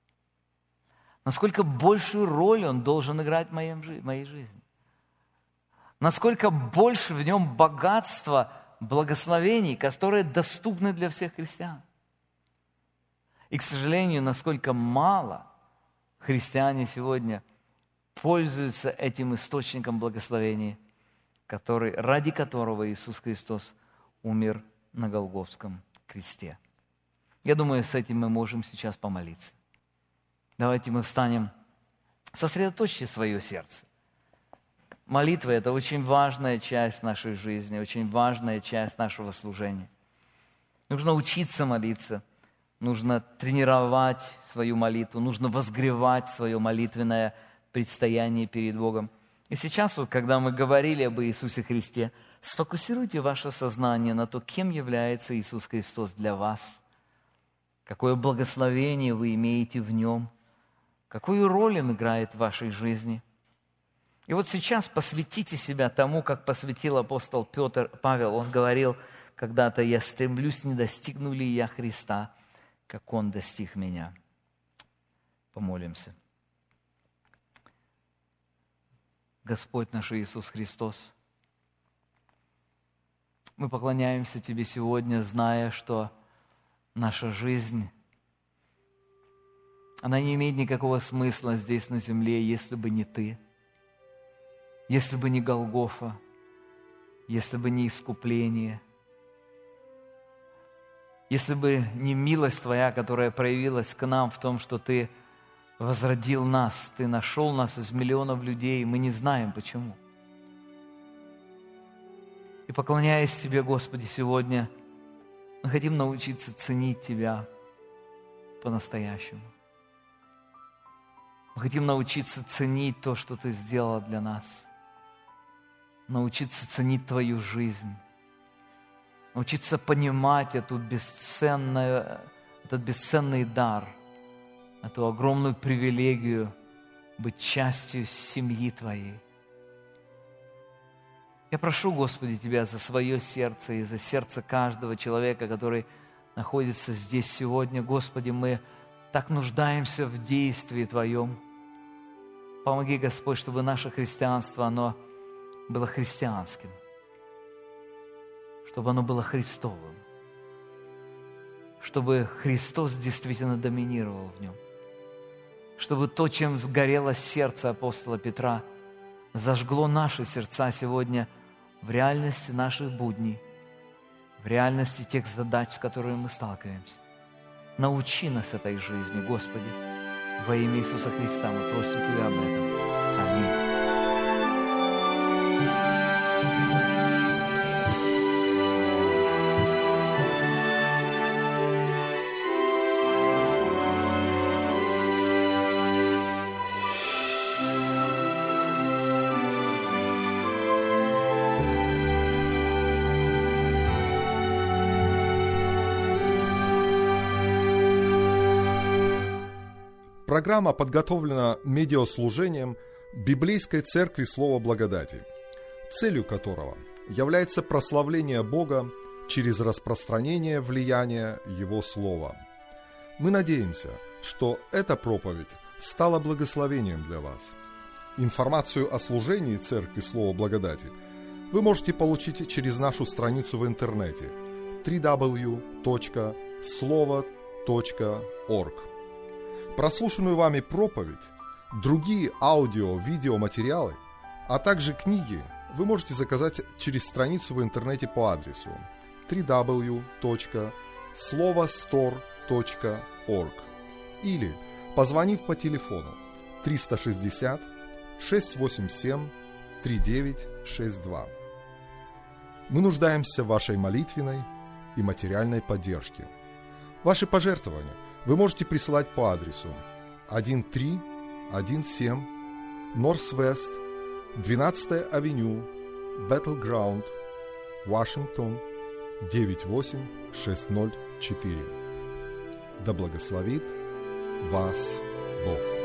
Насколько большую роль Он должен играть в моей жизни. Насколько больше в Нем богатства, благословений, которые доступны для всех христиан. И, к сожалению, насколько мало христиане сегодня пользуются этим источником благословения, который, ради которого Иисус Христос умер на Голгофском кресте. Я думаю, с этим мы можем сейчас помолиться. Давайте мы встанем, сосредоточьте свое сердце. Молитва – это очень важная часть нашей жизни, очень важная часть нашего служения. Нужно учиться молиться, нужно тренировать свою молитву, нужно возгревать свое молитвенное предстояние перед Богом. И сейчас, вот, когда мы говорили об Иисусе Христе, сфокусируйте ваше сознание на то, кем является Иисус Христос для вас, какое благословение вы имеете в Нем, какую роль Он играет в вашей жизни. И вот сейчас посвятите себя тому, как посвятил апостол Петр, Павел. Он говорил когда-то: «Я стремлюсь, не достигну ли я Христа, как Он достиг меня». Помолимся. Господь наш Иисус Христос, мы поклоняемся Тебе сегодня, зная, что наша жизнь, она не имеет никакого смысла здесь на земле, если бы не Ты, если бы не Голгофа, если бы не искупление, если бы не милость Твоя, которая проявилась к нам в том, что Ты возродил нас, Ты нашел нас из миллионов людей, и мы не знаем почему. И поклоняясь Тебе, Господи, сегодня, мы хотим научиться ценить Тебя по-настоящему. Мы хотим научиться ценить то, что Ты сделал для нас. Научиться ценить Твою жизнь. Научиться понимать эту бесценную, этот бесценный дар, эту огромную привилегию быть частью семьи Твоей. Я прошу, Господи, Тебя за свое сердце и за сердце каждого человека, который находится здесь сегодня. Господи, мы так нуждаемся в действии Твоем. Помоги, Господь, чтобы наше христианство, оно было христианским, чтобы оно было Христовым, чтобы Христос действительно доминировал в нем, чтобы то, чем сгорело сердце апостола Петра, зажгло наши сердца сегодня в реальности наших будней, в реальности тех задач, с которыми мы сталкиваемся. Научи нас этой жизни, Господи. Во имя Иисуса Христа мы просим Тебя об этом. Аминь. Программа подготовлена медиаслужением Библейской Церкви Слова Благодати, целью которого является прославление Бога через распространение влияния Его Слова. Мы надеемся, что эта проповедь стала благословением для вас. Информацию о служении Церкви Слова Благодати вы можете получить через нашу страницу в интернете дабл ю дабл ю дабл ю точка слово точка орг. Прослушанную вами проповедь, другие аудио-видеоматериалы, а также книги вы можете заказать через страницу в интернете по адресу дабл ю дабл ю дабл ю точка слово стор точка орг или позвонив по телефону триста шестьдесят шестьсот восемьдесят семь тридцать девять шестьдесят два. Мы нуждаемся в вашей молитвенной и материальной поддержке. Ваши пожертвования вы можете присылать по адресу тысяча триста семнадцать Норс-Вест, двенадцатая авеню, Battleground, Вашингтон, девять восемь шесть ноль четыре. Да благословит вас Бог.